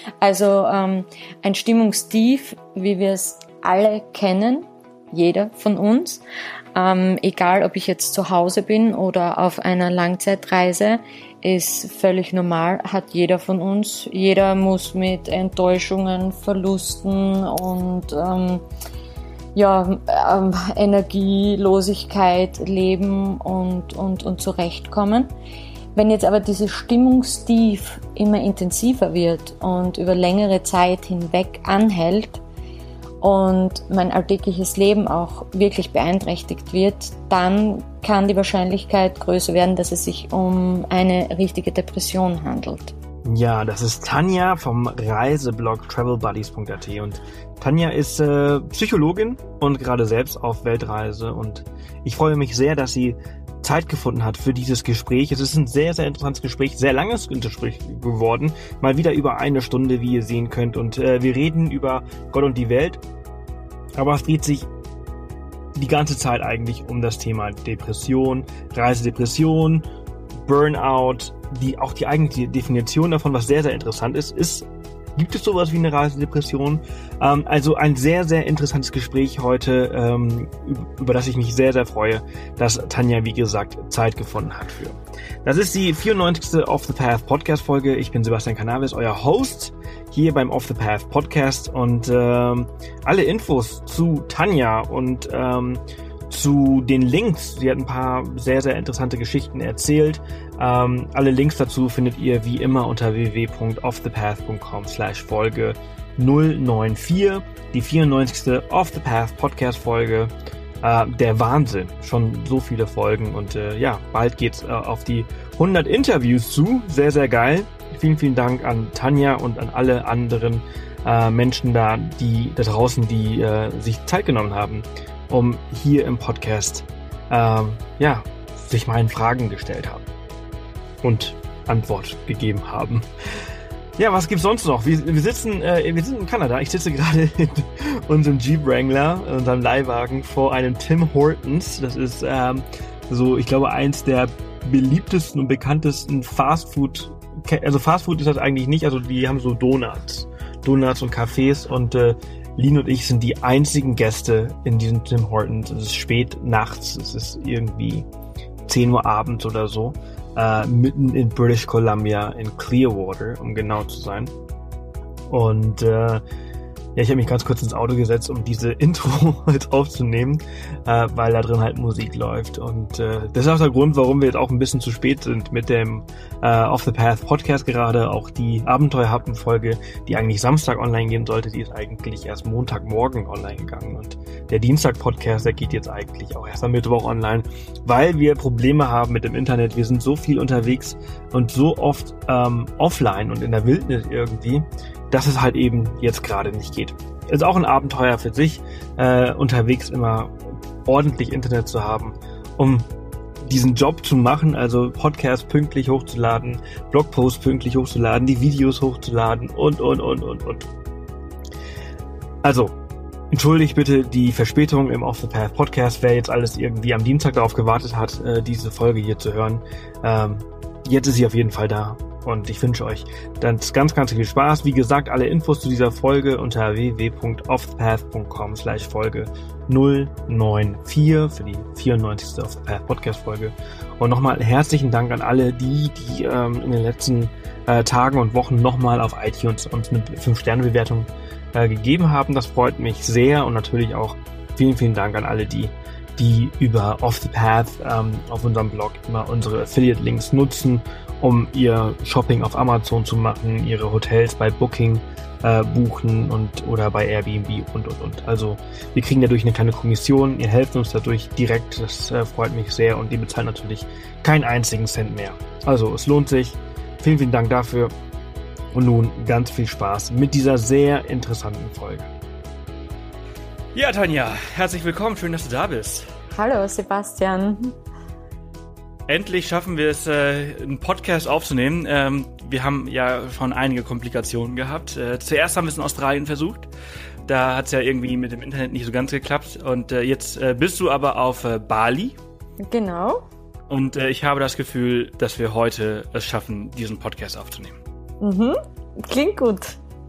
Also ein Stimmungstief, wie wir es alle kennen, jeder von uns, egal ob ich jetzt zu Hause bin oder auf einer Langzeitreise, ist völlig normal, hat jeder von uns. Jeder muss mit Enttäuschungen, Verlusten und Energielosigkeit leben und zurechtkommen. Wenn jetzt aber dieses Stimmungstief immer intensiver wird und über längere Zeit hinweg anhält und mein alltägliches Leben auch wirklich beeinträchtigt wird, dann kann die Wahrscheinlichkeit größer werden, dass es sich um eine richtige Depression handelt. Ja, das ist Tanja vom Reiseblog travelbuddies.at und Tanja ist Psychologin und gerade selbst auf Weltreise und ich freue mich sehr, dass sie Zeit gefunden hat für dieses Gespräch. Es ist ein sehr, sehr interessantes Gespräch, sehr langes Gespräch geworden. Mal wieder über 1 Stunde, wie ihr sehen könnt. Und wir reden über Gott und die Welt. Aber es dreht sich die ganze Zeit eigentlich um das Thema Depression, Reisedepression, Burnout, auch die eigentliche Definition davon, was sehr, sehr interessant ist, gibt es sowas wie eine Reisedepression? Also ein sehr, sehr interessantes Gespräch heute, über das ich mich sehr, sehr freue, dass Tanja, wie gesagt, Zeit gefunden hat für. Das ist die 94. Off the Path Podcast Folge. Ich bin Sebastian Cannavis, euer Host hier beim Off the Path Podcast und alle Infos zu Tanja und zu den Links. Sie hat ein paar sehr, sehr interessante Geschichten erzählt. Alle Links dazu findet ihr wie immer unter www.offthepath.com/Folge 094. Die 94. Off the Path Podcast Folge. Der Wahnsinn. Schon so viele Folgen und bald geht's auf die 100 Interviews zu. Sehr, sehr geil. Vielen, vielen Dank an Tanja und an alle anderen Menschen da draußen, die sich Zeit genommen haben, um hier im Podcast sich meinen Fragen gestellt haben und Antwort gegeben haben. Ja, was gibt's sonst noch? Wir sitzen in Kanada. Ich sitze gerade in unserem Jeep Wrangler, unserem Leihwagen, vor einem Tim Hortons. Das ist ich glaube, eins der beliebtesten und bekanntesten Fastfood. Also Fastfood ist das eigentlich nicht. Also die haben so Donuts und Cafés und Lin und ich sind die einzigen Gäste in diesem Tim Hortons. Es ist spät nachts, es ist irgendwie 10 Uhr abends oder so, mitten in British Columbia, in Clearwater, um genau zu sein. Und ich habe mich ganz kurz ins Auto gesetzt, um diese Intro jetzt aufzunehmen, weil da drin halt Musik läuft. Und das ist auch der Grund, warum wir jetzt auch ein bisschen zu spät sind mit dem Off the Path Podcast gerade. Auch die Abenteuerhappen-Folge, die eigentlich Samstag online gehen sollte, die ist eigentlich erst Montagmorgen online gegangen. Und der Dienstag-Podcast, der geht jetzt eigentlich auch erst am Mittwoch online, weil wir Probleme haben mit dem Internet. Wir sind so viel unterwegs und so oft offline und in der Wildnis irgendwie, dass es halt eben jetzt gerade nicht geht. Ist auch ein Abenteuer für sich, unterwegs immer ordentlich Internet zu haben, um diesen Job zu machen, also Podcasts pünktlich hochzuladen, Blogposts pünktlich hochzuladen, die Videos hochzuladen und. Also, entschuldigt bitte die Verspätung im Off the Path Podcast, wer jetzt alles irgendwie am Dienstag darauf gewartet hat, diese Folge hier zu hören. Jetzt ist sie auf jeden Fall da. Und ich wünsche euch dann ganz, ganz viel Spaß. Wie gesagt, alle Infos zu dieser Folge unter www.offthepath.com/Folge 094 für die 94. Off the Path Podcast Folge. Und nochmal herzlichen Dank an alle, die in den letzten Tagen und Wochen nochmal auf iTunes uns eine 5-Sterne-Bewertung gegeben haben. Das freut mich sehr und natürlich auch vielen, vielen Dank an alle, die über Off the Path auf unserem Blog immer unsere Affiliate-Links nutzen, um ihr Shopping auf Amazon zu machen, ihre Hotels bei Booking buchen oder bei Airbnb und. Also wir kriegen dadurch eine kleine Kommission, ihr helft uns dadurch direkt, das freut mich sehr und die bezahlt natürlich keinen einzigen Cent mehr. Also es lohnt sich, vielen, vielen Dank dafür und nun ganz viel Spaß mit dieser sehr interessanten Folge. Ja, Tanja, herzlich willkommen, schön, dass du da bist. Hallo Sebastian. Endlich schaffen wir es, einen Podcast aufzunehmen. Wir haben ja schon einige Komplikationen gehabt. Zuerst haben wir es in Australien versucht. Da hat es ja irgendwie mit dem Internet nicht so ganz geklappt. Und jetzt bist du aber auf Bali. Genau. Und ich habe das Gefühl, dass wir heute es schaffen, diesen Podcast aufzunehmen. Klingt gut.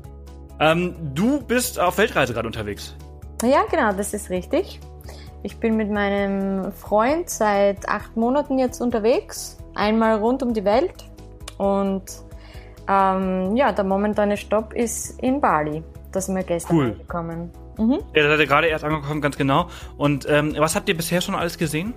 Du bist auf Weltreise gerade unterwegs. Ja, genau, das ist richtig. Ich bin mit meinem Freund seit 8 Monaten jetzt unterwegs, einmal rund um die Welt. Und der momentane Stopp ist in Bali. Da sind wir gestern angekommen. Mhm. Ja, da seid ihr gerade erst angekommen, ganz genau. Und was habt ihr bisher schon alles gesehen?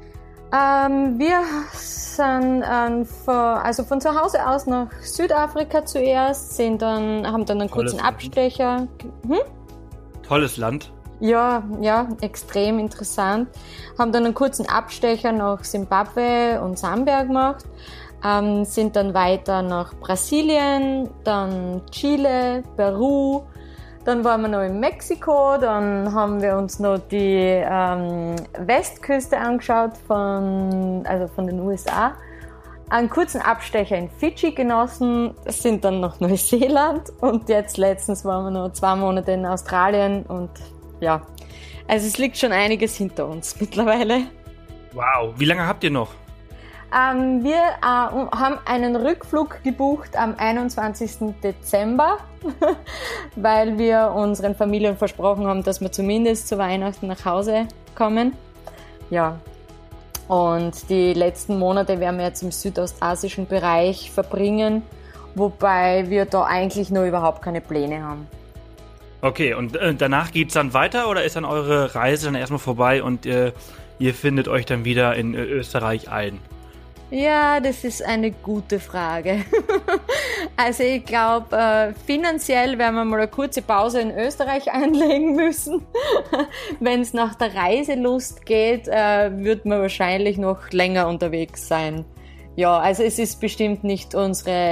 Wir sind von zu Hause aus nach Südafrika zuerst, haben dann einen kurzen Abstecher. Tolles Land. Ja, extrem interessant. Haben dann einen kurzen Abstecher nach Simbabwe und Sambia gemacht, sind dann weiter nach Brasilien, dann Chile, Peru. Dann waren wir noch in Mexiko, dann haben wir uns noch die Westküste angeschaut von den USA. Einen kurzen Abstecher in Fidschi genossen, sind dann nach Neuseeland und jetzt letztens waren wir noch 2 Monate in Australien und ja, also es liegt schon einiges hinter uns mittlerweile. Wow, wie lange habt ihr noch? Wir haben einen Rückflug gebucht am 21. Dezember, weil wir unseren Familien versprochen haben, dass wir zumindest zu Weihnachten nach Hause kommen. Ja, und die letzten Monate werden wir jetzt im südostasischen Bereich verbringen, wobei wir da eigentlich nur überhaupt keine Pläne haben. Okay, und danach geht's dann weiter oder ist dann eure Reise dann erstmal vorbei und ihr findet euch dann wieder in Österreich ein? Ja, das ist eine gute Frage. Also ich glaube, finanziell werden wir mal eine kurze Pause in Österreich einlegen müssen. Wenn es nach der Reiselust geht, wird man wahrscheinlich noch länger unterwegs sein. Ja, also es ist bestimmt nicht unsere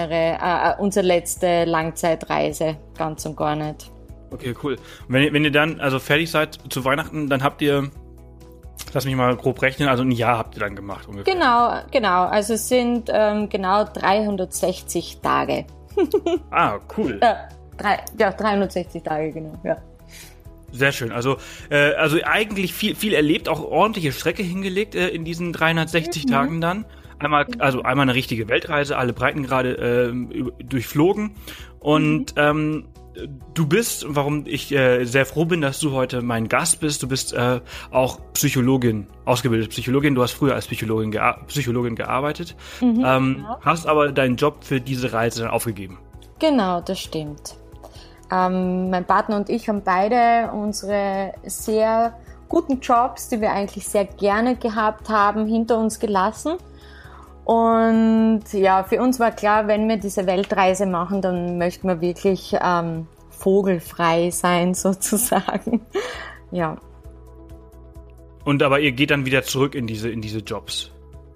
letzte Langzeitreise, ganz und gar nicht. Okay, cool. Und wenn ihr dann also fertig seid zu Weihnachten, dann habt ihr, lass mich mal grob rechnen, also ein Jahr habt ihr dann gemacht ungefähr. Genau. Also es sind genau 360 Tage. Ah, cool. 360 Tage, genau, ja. Sehr schön. Also eigentlich viel erlebt, auch ordentliche Strecke hingelegt in diesen 360 Tagen dann. Einmal eine richtige Weltreise, alle Breitengrade durchflogen. Und du bist, warum ich sehr froh bin, dass du heute mein Gast bist, du bist auch Psychologin, ausgebildete Psychologin. Du hast früher als Psychologin gearbeitet, hast aber deinen Job für diese Reise dann aufgegeben. Genau, das stimmt. Mein Partner und ich haben beide unsere sehr guten Jobs, die wir eigentlich sehr gerne gehabt haben, hinter uns gelassen. Und ja, für uns war klar, wenn wir diese Weltreise machen, dann möchten wir wirklich vogelfrei sein, sozusagen. Ja. Und aber ihr geht dann wieder zurück in diese Jobs?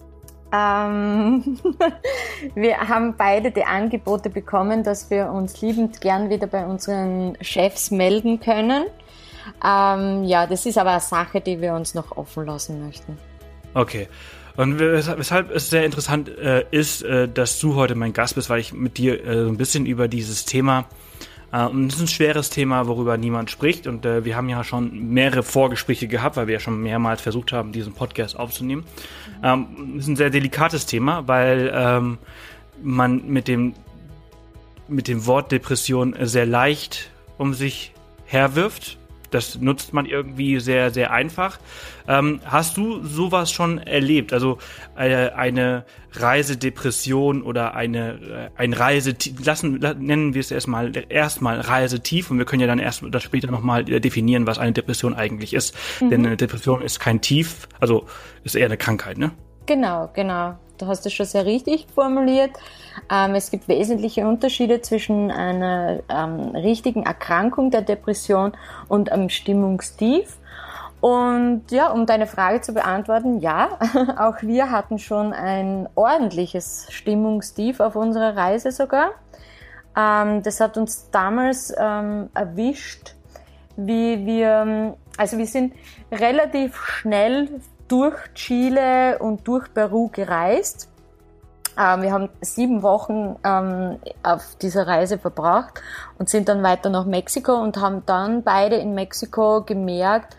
Wir haben beide die Angebote bekommen, dass wir uns liebend gern wieder bei unseren Chefs melden können. Das ist aber eine Sache, die wir uns noch offen lassen möchten. Okay. Und weshalb es sehr interessant ist, dass du heute mein Gast bist, weil ich mit dir so ein bisschen über dieses Thema, und es ist ein schweres Thema, worüber niemand spricht, und wir haben ja schon mehrere Vorgespräche gehabt, weil wir ja schon mehrmals versucht haben, diesen Podcast aufzunehmen. Es ist ein sehr delikates Thema, weil man mit dem Wort Depression sehr leicht um sich herwirft. Das nutzt man irgendwie sehr, sehr einfach. Hast du sowas schon erlebt? Also eine Reisedepression oder ein Reisetief, nennen wir es erstmal Reisetief, und wir können ja dann das später nochmal definieren, was eine Depression eigentlich ist. Denn eine Depression ist kein Tief, also ist eher eine Krankheit, ne? Genau. Du hast es schon sehr richtig formuliert. Es gibt wesentliche Unterschiede zwischen einer richtigen Erkrankung der Depression und einem Stimmungstief. Und ja, um deine Frage zu beantworten, ja, auch wir hatten schon ein ordentliches Stimmungstief auf unserer Reise sogar. Das hat uns damals erwischt, wir sind relativ schnell durch Chile und durch Peru gereist. Wir haben 7 Wochen auf dieser Reise verbracht und sind dann weiter nach Mexiko und haben dann beide in Mexiko gemerkt,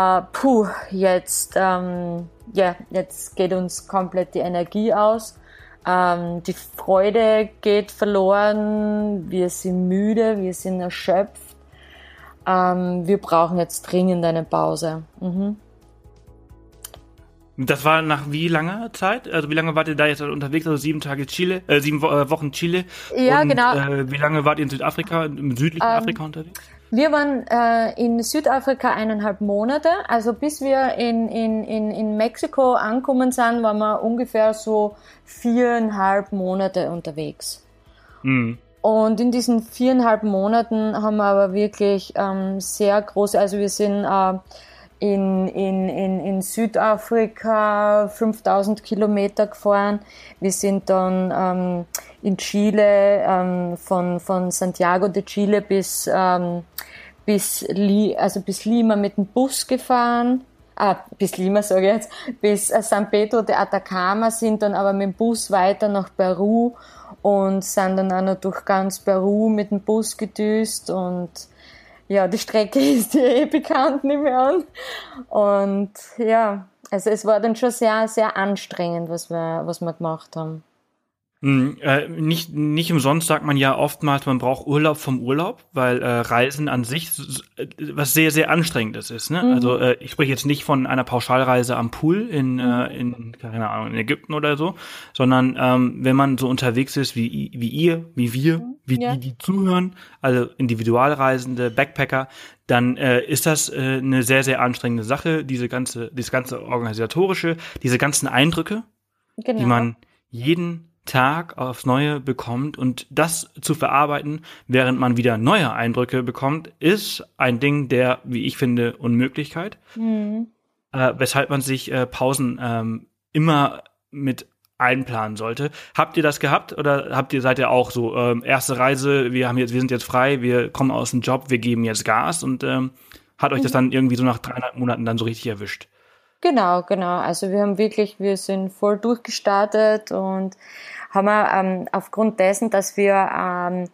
jetzt geht uns komplett die Energie aus. Die Freude geht verloren, wir sind müde, wir sind erschöpft. Wir brauchen jetzt dringend eine Pause. Das war nach wie langer Zeit? Also wie lange wart ihr da jetzt unterwegs? Also 7 Wochen Chile. Ja, und, genau. Wie lange wart ihr in Südafrika, im südlichen Afrika unterwegs? Wir waren in Südafrika 1,5 Monate. Also bis wir in Mexiko angekommen sind, waren wir ungefähr so 4,5 Monate unterwegs. Mhm. Und in diesen 4,5 Monaten haben wir aber wirklich sehr große, also wir sind in Südafrika 5000 Kilometer gefahren. Wir sind dann in Chile von Santiago de Chile bis Lima mit dem Bus gefahren. Bis Lima sage ich jetzt, bis San Pedro de Atacama, sind dann aber mit dem Bus weiter nach Peru und sind dann auch noch durch ganz Peru mit dem Bus gedüst und ja, die Strecke ist dir bekannt, nehme ich an. Und ja, also es war dann schon sehr, sehr anstrengend, was wir gemacht haben. Nicht umsonst sagt man ja oftmals, man braucht Urlaub vom Urlaub, weil Reisen an sich was sehr, sehr Anstrengendes ist. Ne? Also ich spreche jetzt nicht von einer Pauschalreise am Pool in keine Ahnung, in Ägypten oder so, sondern wenn man so unterwegs ist wie wir, die zuhören, also Individualreisende, Backpacker, dann ist das eine sehr, sehr anstrengende Sache, dieses ganze Organisatorische, diese ganzen Eindrücke, die man jeden Tag aufs Neue bekommt, und das zu verarbeiten, während man wieder neue Eindrücke bekommt, ist ein Ding der, wie ich finde, Unmöglichkeit, weshalb man sich Pausen immer mit einplanen sollte. Habt ihr das gehabt oder seid ihr auch so erste Reise, wir sind jetzt frei, wir kommen aus dem Job, wir geben jetzt Gas, und hat euch das dann irgendwie so nach 3,5 Monaten dann so richtig erwischt? Genau. Also wir sind voll durchgestartet und haben aufgrund dessen, dass wir eine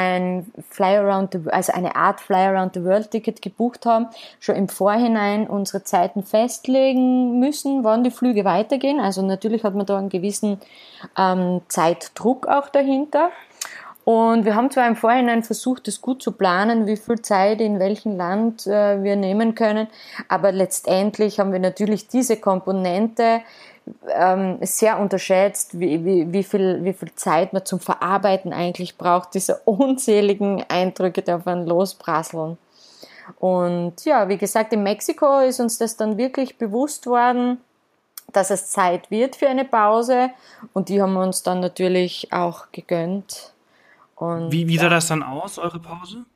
Art Fly Around the World Ticket gebucht haben, schon im Vorhinein unsere Zeiten festlegen müssen, wann die Flüge weitergehen. Also natürlich hat man da einen gewissen Zeitdruck auch dahinter. Und wir haben zwar im Vorhinein versucht, das gut zu planen, wie viel Zeit in welchem Land wir nehmen können, aber letztendlich haben wir natürlich diese Komponente sehr unterschätzt, wie viel Zeit man zum Verarbeiten eigentlich braucht, diese unzähligen Eindrücke, die auf einen losprasseln. Und ja, wie gesagt, in Mexiko ist uns das dann wirklich bewusst worden, dass es Zeit wird für eine Pause, und die haben wir uns dann natürlich auch gegönnt. Und wie sah das dann aus, eure Pause?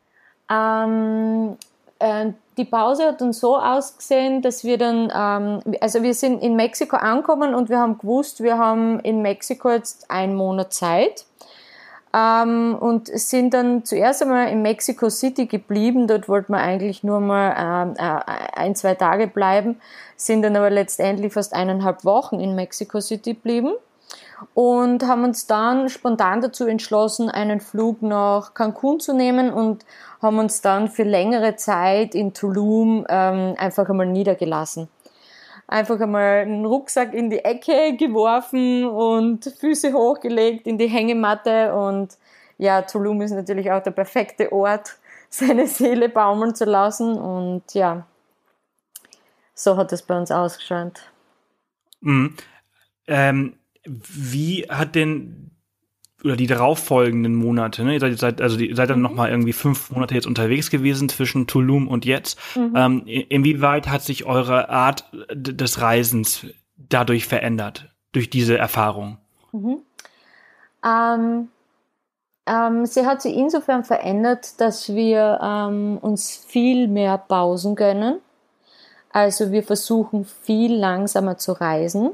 Die Pause hat dann so ausgesehen, dass wir dann, also wir sind in Mexiko angekommen und wir haben gewusst, wir haben in Mexiko jetzt 1 Monat Zeit, und sind dann zuerst einmal in Mexico City geblieben. Dort wollten wir eigentlich nur mal 1-2 Tage bleiben, sind dann aber letztendlich fast 1,5 Wochen in Mexico City geblieben. Und haben uns dann spontan dazu entschlossen, einen Flug nach Cancun zu nehmen, und haben uns dann für längere Zeit in Tulum einfach einmal niedergelassen. Einfach einmal einen Rucksack in die Ecke geworfen und Füße hochgelegt in die Hängematte, und ja, Tulum ist natürlich auch der perfekte Ort, seine Seele baumeln zu lassen, und ja, so hat es bei uns ausgeschaut. Wie hat denn, oder die darauffolgenden Monate, ne? Ihr seid dann nochmal irgendwie 5 Monate jetzt unterwegs gewesen zwischen Tulum und jetzt. Inwieweit hat sich eure Art des Reisens dadurch verändert, durch diese Erfahrung? Sie hat sich insofern verändert, dass wir uns viel mehr Pausen gönnen. Also wir versuchen viel langsamer zu reisen.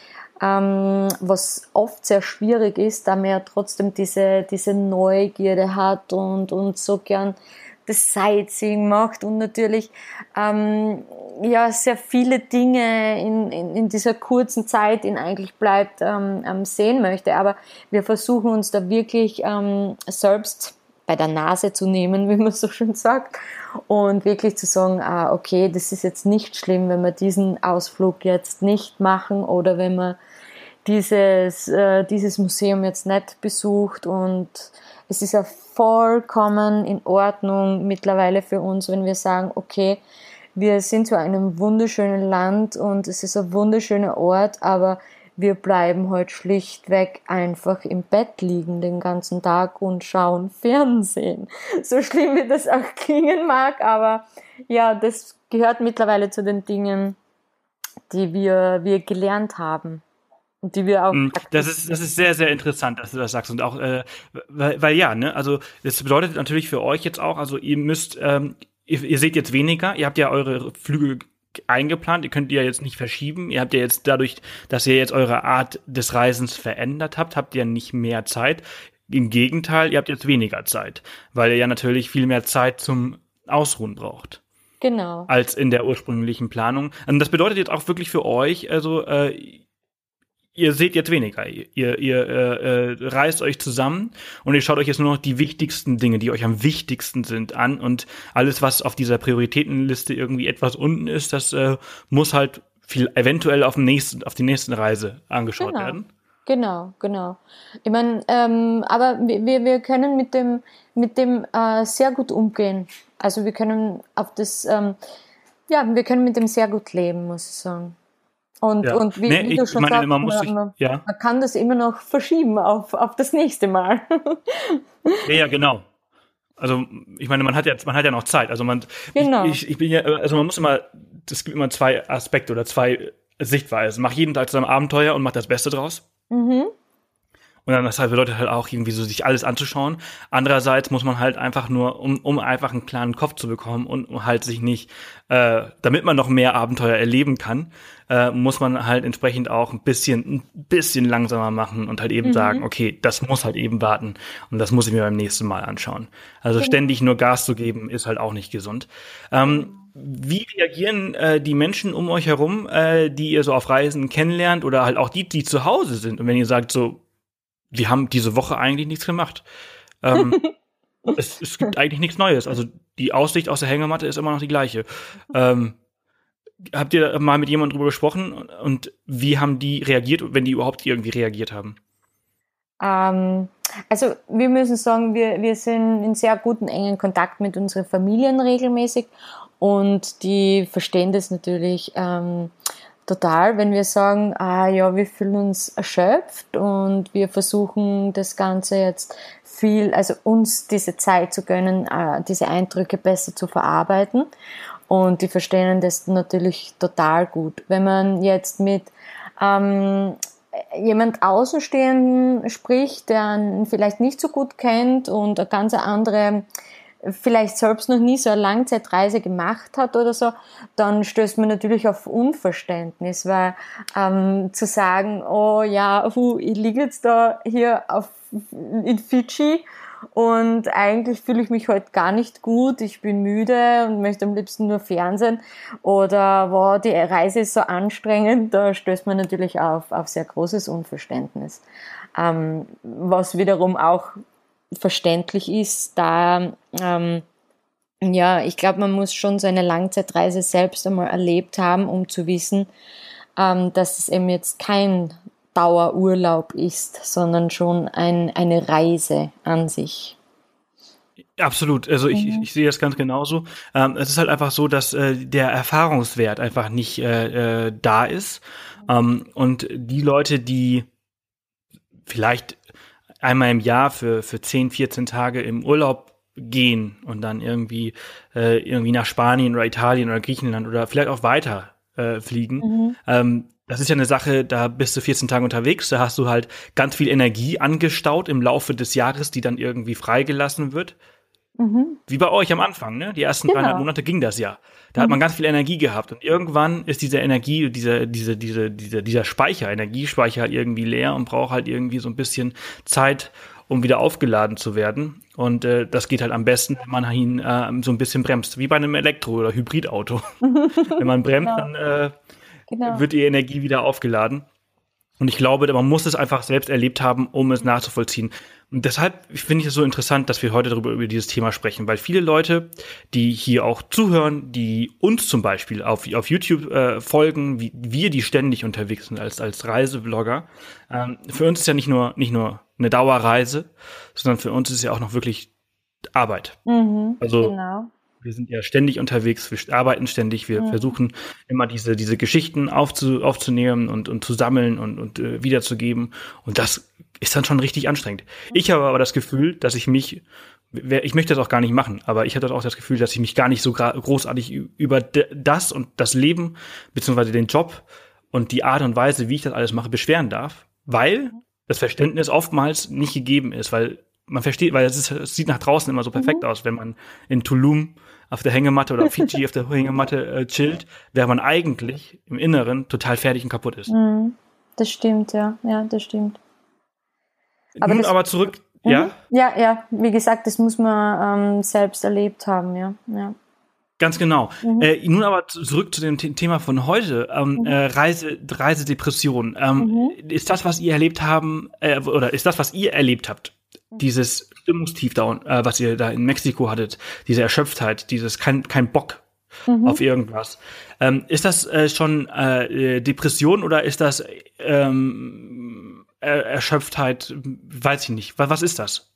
Was oft sehr schwierig ist, da man ja trotzdem diese Neugierde hat und so gern das Sightseeing macht und natürlich sehr viele Dinge in dieser kurzen Zeit eigentlich bleibt sehen möchte. Aber wir versuchen uns da wirklich selbst bei der Nase zu nehmen, wie man so schön sagt, und wirklich zu sagen, okay, das ist jetzt nicht schlimm, wenn wir diesen Ausflug jetzt nicht machen, oder wenn wir dieses Museum jetzt nicht besucht, und es ist ja vollkommen in Ordnung mittlerweile für uns, wenn wir sagen, okay, wir sind zwar in einem wunderschönen Land und es ist ein wunderschöner Ort, aber wir bleiben heute schlichtweg einfach im Bett liegen den ganzen Tag und schauen Fernsehen. So schlimm wie das auch klingen mag, aber ja, das gehört mittlerweile zu den Dingen, die wir gelernt haben. Und die wir auch. Das ist sehr, sehr interessant, dass du das sagst. Und auch, weil ja, ne, also das bedeutet natürlich für euch jetzt auch, also ihr müsst, ihr seht jetzt weniger, ihr habt ja eure Flüge eingeplant, ihr könnt die ja jetzt nicht verschieben. Ihr habt ja jetzt dadurch, dass ihr jetzt eure Art des Reisens verändert habt ihr nicht mehr Zeit. Im Gegenteil, ihr habt jetzt weniger Zeit, weil ihr ja natürlich viel mehr Zeit zum Ausruhen braucht. Genau. Als in der ursprünglichen Planung. Und das bedeutet jetzt auch wirklich für euch, also ihr seht jetzt weniger. Ihr reißt euch zusammen und ihr schaut euch jetzt nur noch die wichtigsten Dinge, die euch am wichtigsten sind, an, und alles, was auf dieser Prioritätenliste irgendwie etwas unten ist, das muss halt eventuell auf die nächste Reise angeschaut werden. Genau. Ich meine, aber wir können mit dem sehr gut umgehen. Also wir können wir können mit dem sehr gut leben, muss ich sagen. Und wie du schon sagst, man kann das immer noch verschieben auf das nächste Mal. Ja, genau. Also ich meine, man hat ja noch Zeit. Also genau. Ich bin ja, also man muss immer, es gibt immer zwei Aspekte oder zwei Sichtweisen. Mach jeden Tag zu einem Abenteuer und mach das Beste draus. Mhm. Und dann das bedeutet halt auch irgendwie so, sich alles anzuschauen. Andererseits muss man halt einfach nur, um einfach einen klaren Kopf zu bekommen und um halt sich nicht, damit man noch mehr Abenteuer erleben kann, muss man halt entsprechend auch ein bisschen langsamer machen und halt eben sagen, okay, das muss halt eben warten und das muss ich mir beim nächsten Mal anschauen. Also ständig nur Gas zu geben, ist halt auch nicht gesund. Wie reagieren die Menschen um euch herum, die ihr so auf Reisen kennenlernt, oder halt auch die zu Hause sind? Und wenn ihr sagt so, wir haben diese Woche eigentlich nichts gemacht. Es gibt eigentlich nichts Neues. Also die Aussicht aus der Hängematte ist immer noch die gleiche. Habt ihr mal mit jemandem drüber gesprochen, und wie haben die reagiert, wenn die überhaupt irgendwie reagiert haben? Also wir müssen sagen, wir sind in sehr guten, engen Kontakt mit unseren Familien regelmäßig, und die verstehen das natürlich total, wenn wir sagen, wir fühlen uns erschöpft und wir versuchen das Ganze jetzt uns diese Zeit zu gönnen, diese Eindrücke besser zu verarbeiten, und die verstehen das natürlich total gut. Wenn man jetzt mit jemand Außenstehenden spricht, der einen vielleicht nicht so gut kennt und eine ganz andere, vielleicht selbst noch nie so eine Langzeitreise gemacht hat oder so, dann stößt man natürlich auf Unverständnis, weil zu sagen, ich liege jetzt da hier in Fidschi und eigentlich fühle ich mich heute gar nicht gut, ich bin müde und möchte am liebsten nur Fernsehen, oder die Reise ist so anstrengend, da stößt man natürlich auf sehr großes Unverständnis. Was wiederum auch verständlich ist, da ich glaube, man muss schon so eine Langzeitreise selbst einmal erlebt haben, um zu wissen, dass es eben jetzt kein Dauerurlaub ist, sondern schon eine Reise an sich. Absolut, also ich sehe das ganz genauso. Es ist halt einfach so, dass der Erfahrungswert einfach nicht da ist, und die Leute, die vielleicht einmal im Jahr für 10, 14 Tage im Urlaub gehen und dann irgendwie nach Spanien oder Italien oder Griechenland oder vielleicht auch weiter fliegen. Das ist ja eine Sache, da bist du 14 Tage unterwegs, da hast du halt ganz viel Energie angestaut im Laufe des Jahres, die dann irgendwie freigelassen wird. Wie bei euch am Anfang, ne? Die ersten 3,5 Monate ging das ja. Da hat man ganz viel Energie gehabt, und irgendwann ist diese Energie, dieser Speicher, Energiespeicher halt irgendwie leer und braucht halt irgendwie so ein bisschen Zeit, um wieder aufgeladen zu werden. Und das geht halt am besten, wenn man ihn so ein bisschen bremst, wie bei einem Elektro- oder Hybridauto. Wenn man bremst, dann wird die Energie wieder aufgeladen. Und ich glaube, man muss es einfach selbst erlebt haben, um es nachzuvollziehen. Und deshalb finde ich es so interessant, dass wir heute über dieses Thema sprechen, weil viele Leute, die hier auch zuhören, die uns zum Beispiel auf YouTube folgen, wie wir, die ständig unterwegs sind als Reiseblogger, für uns ist ja nicht nur eine Dauerreise, sondern für uns ist es ja auch noch wirklich Arbeit. Also Genau. wir sind ja ständig unterwegs, wir arbeiten ständig, wir versuchen immer diese Geschichten aufzunehmen und zu sammeln und wiederzugeben. Und das ist dann schon richtig anstrengend. Ich habe aber das Gefühl, dass ich möchte das auch gar nicht machen, aber ich hatte auch das Gefühl, dass ich mich gar nicht so großartig über das und das Leben, beziehungsweise den Job und die Art und Weise, wie ich das alles mache, beschweren darf, weil das Verständnis oftmals nicht gegeben ist, weil man versteht, weil es sieht nach draußen immer so perfekt aus, wenn man in Tulum auf der Hängematte oder auf Fiji auf der Hängematte chillt, während man eigentlich im Inneren total fertig und kaputt ist. Das stimmt, ja, das stimmt. Aber zurück, ja? Ja, wie gesagt, das muss man selbst erlebt haben, ja. Ganz genau. Nun aber zurück zu dem Thema von heute, Reisedepression. Ist das, was ihr erlebt haben, oder ist das, was ihr erlebt habt, dieses Stimmungstief da, was ihr da in Mexiko hattet, diese Erschöpftheit, dieses kein Bock auf irgendwas. Ist das schon Depression oder ist das Erschöpftheit? Weiß ich nicht. Was ist das?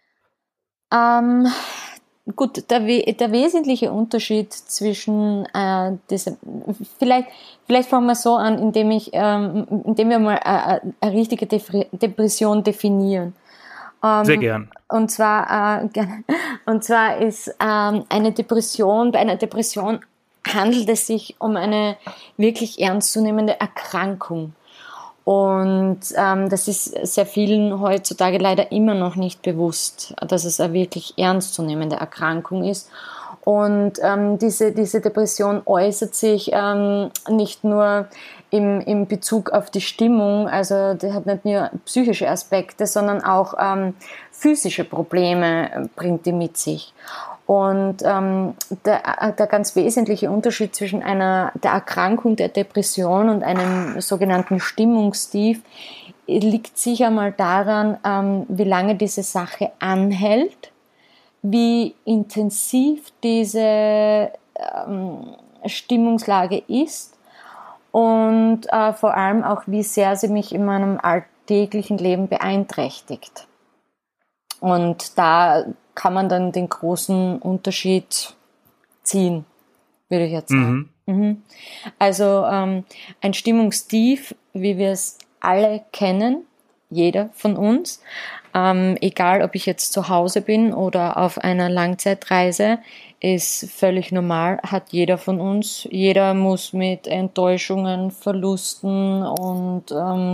Gut, der wesentliche Unterschied zwischen diesem, vielleicht fangen wir so an, indem wir mal eine richtige Depression definieren. Sehr gern. Und zwar ist bei einer Depression handelt es sich um eine wirklich ernstzunehmende Erkrankung. Und das ist sehr vielen heutzutage leider immer noch nicht bewusst, dass es eine wirklich ernstzunehmende Erkrankung ist. Und diese Depression äußert sich nicht nur im Bezug auf die Stimmung, also die hat nicht nur psychische Aspekte, sondern auch physische Probleme bringt die mit sich. Und der ganz wesentliche Unterschied zwischen der Erkrankung der Depression und einem sogenannten Stimmungstief liegt sicher mal daran, wie lange diese Sache anhält, wie intensiv diese Stimmungslage ist und vor allem auch, wie sehr sie mich in meinem alltäglichen Leben beeinträchtigt. Und da kann man dann den großen Unterschied ziehen, würde ich jetzt sagen. Also ein Stimmungstief, wie wir es alle kennen, jeder von uns, egal ob ich jetzt zu Hause bin oder auf einer Langzeitreise, ist völlig normal, hat jeder von uns. Jeder muss mit Enttäuschungen, Verlusten und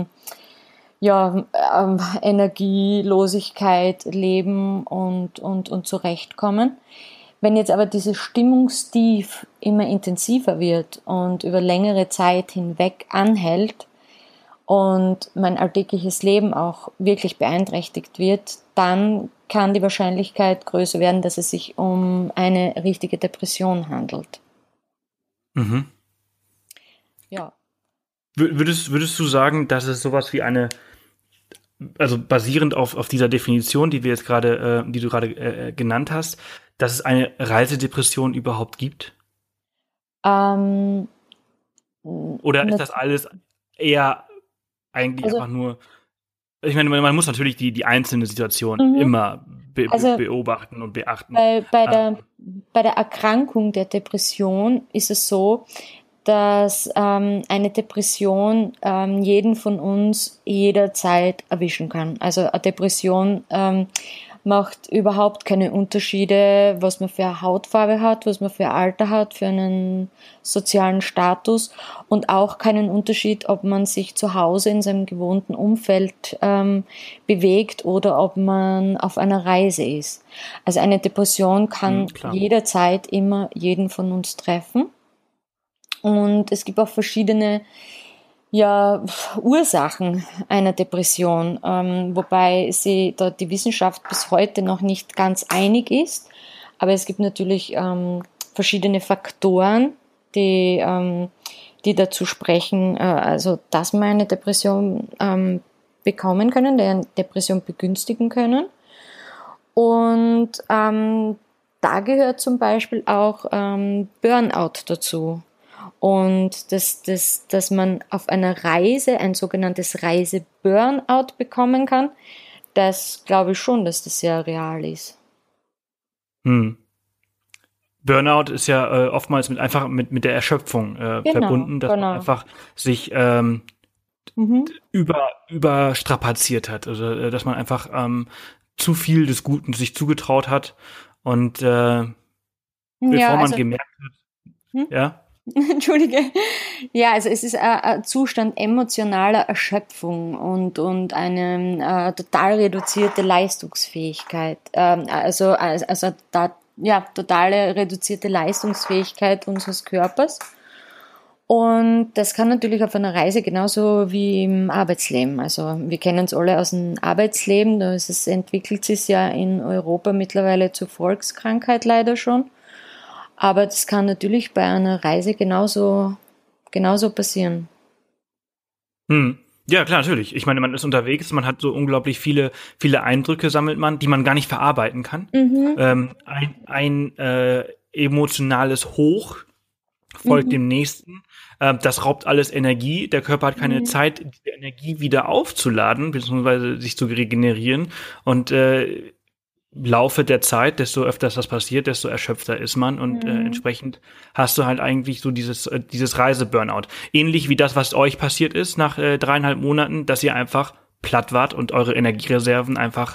Energielosigkeit leben und zurechtkommen. Wenn jetzt aber dieses Stimmungstief immer intensiver wird und über längere Zeit hinweg anhält und mein alltägliches Leben auch wirklich beeinträchtigt wird, dann kann die Wahrscheinlichkeit größer werden, dass es sich um eine richtige Depression handelt. Ja. Würdest du sagen, dass es sowas wie also basierend auf dieser Definition, die du gerade genannt hast, dass es eine Reisedepression überhaupt gibt? Oder ist das alles eher eigentlich einfach nur, ich meine, man muss natürlich die einzelne Situation immer beobachten und beachten. Bei der Erkrankung der Depression ist es so, dass eine Depression jeden von uns jederzeit erwischen kann. Also eine Depression macht überhaupt keine Unterschiede, was man für eine Hautfarbe hat, was man für ein Alter hat, für einen sozialen Status und auch keinen Unterschied, ob man sich zu Hause in seinem gewohnten Umfeld bewegt oder ob man auf einer Reise ist. Also eine Depression kann jederzeit immer jeden von uns treffen. Und es gibt auch verschiedene Ursachen einer Depression, wobei die Wissenschaft bis heute noch nicht ganz einig ist. Aber es gibt natürlich verschiedene Faktoren, die die dazu sprechen, also dass wir eine Depression bekommen können, die eine Depression begünstigen können. Und da gehört zum Beispiel auch Burnout dazu. Und dass man auf einer Reise ein sogenanntes Reise-Burnout bekommen kann, das glaube ich schon, dass das sehr real ist. Burnout ist ja oftmals mit der Erschöpfung verbunden, dass man einfach sich überstrapaziert hat, also dass man einfach zu viel des Guten sich zugetraut hat und bevor man gemerkt hat, ja. Entschuldige. Ja, also es ist ein Zustand emotionaler Erschöpfung und eine total reduzierte Leistungsfähigkeit. Totale reduzierte Leistungsfähigkeit unseres Körpers. Und das kann natürlich auf einer Reise genauso wie im Arbeitsleben. Also wir kennen es alle aus dem Arbeitsleben. Entwickelt sich ja in Europa mittlerweile zur Volkskrankheit leider schon. Aber das kann natürlich bei einer Reise genauso passieren. Ja, klar, natürlich. Ich meine, man ist unterwegs, man hat so unglaublich viele Eindrücke sammelt man, die man gar nicht verarbeiten kann. Ein emotionales Hoch folgt dem nächsten. Das raubt alles Energie. Der Körper hat keine Zeit, diese Energie wieder aufzuladen, beziehungsweise sich zu regenerieren. Und Laufe der Zeit, desto öfters das passiert, desto erschöpfter ist man und entsprechend hast du halt eigentlich so dieses Reise-Burnout. Ähnlich wie das, was euch passiert ist nach 3,5 Monaten, dass ihr einfach platt wart und eure Energiereserven einfach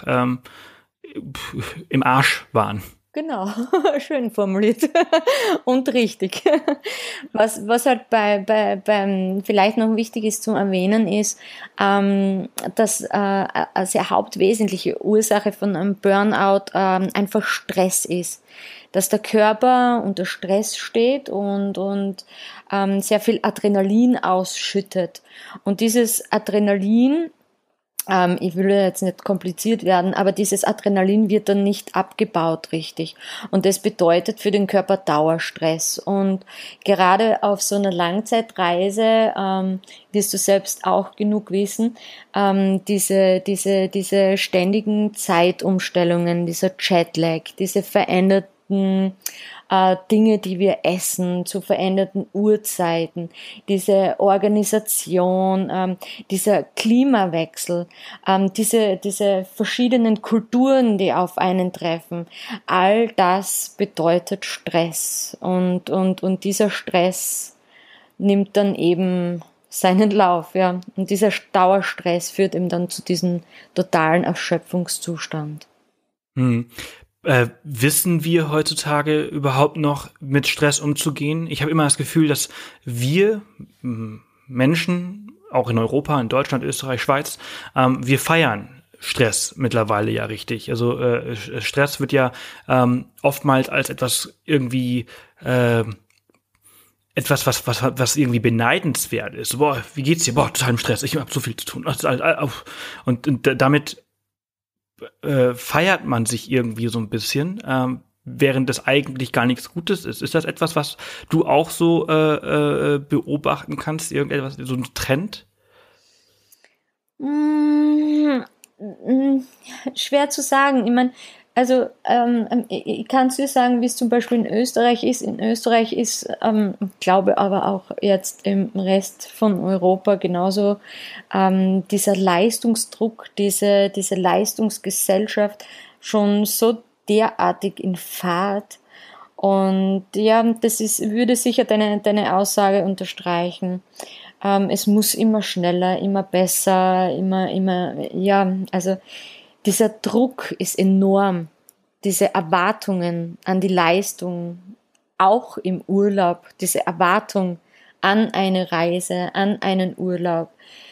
im Arsch waren. Genau, schön formuliert und richtig. Was halt beim vielleicht noch wichtig ist zu erwähnen ist, dass eine sehr hauptwesentliche Ursache von einem Burnout einfach Stress ist. Dass der Körper unter Stress steht und sehr viel Adrenalin ausschüttet. Und dieses Adrenalin, ich will jetzt nicht kompliziert werden, aber dieses Adrenalin wird dann nicht abgebaut richtig. Und das bedeutet für den Körper Dauerstress. Und gerade auf so einer Langzeitreise, wirst du selbst auch genug wissen, diese ständigen Zeitumstellungen, dieser Jetlag, diese veränderten Dinge, die wir essen, zu veränderten Uhrzeiten, diese Organisation, dieser Klimawechsel, diese verschiedenen Kulturen, die auf einen treffen, all das bedeutet Stress und dieser Stress nimmt dann eben seinen Lauf, ja. Und dieser Dauerstress führt eben dann zu diesem totalen Erschöpfungszustand. Wissen wir heutzutage überhaupt noch mit Stress umzugehen? Ich habe immer das Gefühl, dass wir Menschen, auch in Europa, in Deutschland, Österreich, Schweiz, wir feiern Stress mittlerweile ja richtig. Also Stress wird ja oftmals als etwas irgendwie etwas, was irgendwie beneidenswert ist. Boah, wie geht's dir? Boah, total im Stress. Ich habe so viel zu tun. Und damit feiert man sich irgendwie so ein bisschen, während das eigentlich gar nichts Gutes ist. Ist das etwas, was du auch so beobachten kannst? Irgendetwas, so ein Trend? Schwer zu sagen. Ich meine, also ich kann es dir sagen, wie es zum Beispiel in Österreich ist. In Österreich ist, glaube aber auch jetzt im Rest von Europa genauso dieser Leistungsdruck, diese Leistungsgesellschaft schon so derartig in Fahrt. Und ja, würde sicher deine Aussage unterstreichen. Es muss immer schneller, immer besser, immer, ja, also dieser Druck ist enorm. Diese Erwartungen an die Leistung, auch im Urlaub, diese Erwartung an eine Reise, an einen Urlaub.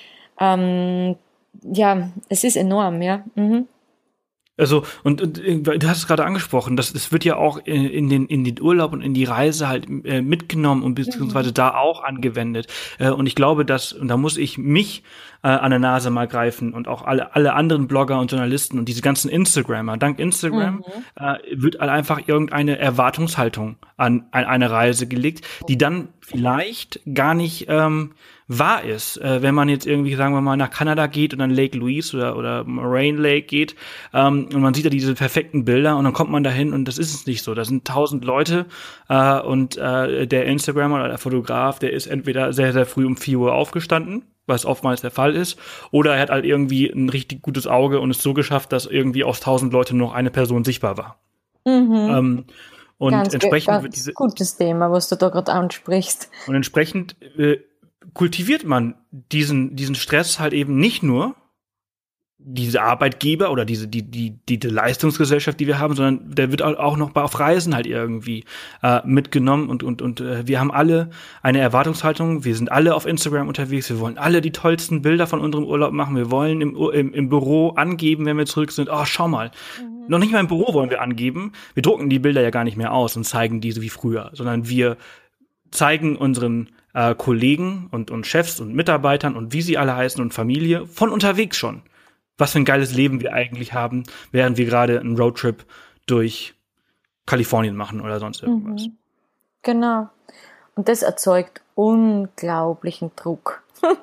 Ja, es ist enorm, ja. Also, und du hast es gerade angesprochen, es wird ja auch in den Urlaub und in die Reise halt mitgenommen und beziehungsweise da auch angewendet. Und ich glaube, und da muss ich mich an der Nase mal greifen und auch alle anderen Blogger und Journalisten und diese ganzen Instagrammer. Dank Instagram wird halt einfach irgendeine Erwartungshaltung an eine Reise gelegt, die dann vielleicht gar nicht wahr ist. Wenn man jetzt irgendwie, sagen wir mal, nach Kanada geht und dann Lake Louise oder Moraine Lake geht und man sieht da diese perfekten Bilder und dann kommt man dahin und das ist es nicht so. Da sind 1000 Leute und der Instagrammer oder der Fotograf, der ist entweder sehr, sehr früh um 4 Uhr aufgestanden, was oftmals der Fall ist, oder er hat halt irgendwie ein richtig gutes Auge und es so geschafft, dass irgendwie aus 1000 Leuten noch eine Person sichtbar war. Und Ganz entsprechend gutes Thema, was du da gerade ansprichst. Und entsprechend kultiviert man diesen Stress halt eben nicht nur diese Arbeitgeber oder diese Leistungsgesellschaft, die wir haben, sondern der wird auch noch auf Reisen halt irgendwie mitgenommen und wir haben alle eine Erwartungshaltung. Wir sind alle auf Instagram unterwegs. Wir wollen alle die tollsten Bilder von unserem Urlaub machen. Wir wollen im Büro angeben, wenn wir zurück sind. Oh, schau mal. Noch nicht mal im Büro wollen wir angeben. Wir drucken die Bilder ja gar nicht mehr aus und zeigen diese wie früher, sondern wir zeigen unseren Kollegen und Chefs und Mitarbeitern und wie sie alle heißen und Familie von unterwegs schon. Was für ein geiles Leben wir eigentlich haben, während wir gerade einen Roadtrip durch Kalifornien machen oder sonst irgendwas. Genau. Und das erzeugt unglaublichen Druck.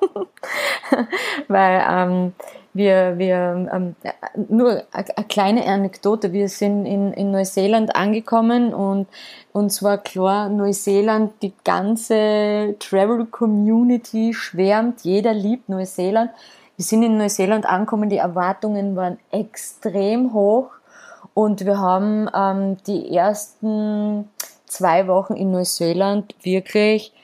Weil nur eine kleine Anekdote, wir sind in Neuseeland angekommen und uns war klar, Neuseeland, die ganze Travel-Community schwärmt, jeder liebt Neuseeland. Wir sind in Neuseeland angekommen, die Erwartungen waren extrem hoch und wir haben die ersten 2 Wochen in Neuseeland wirklich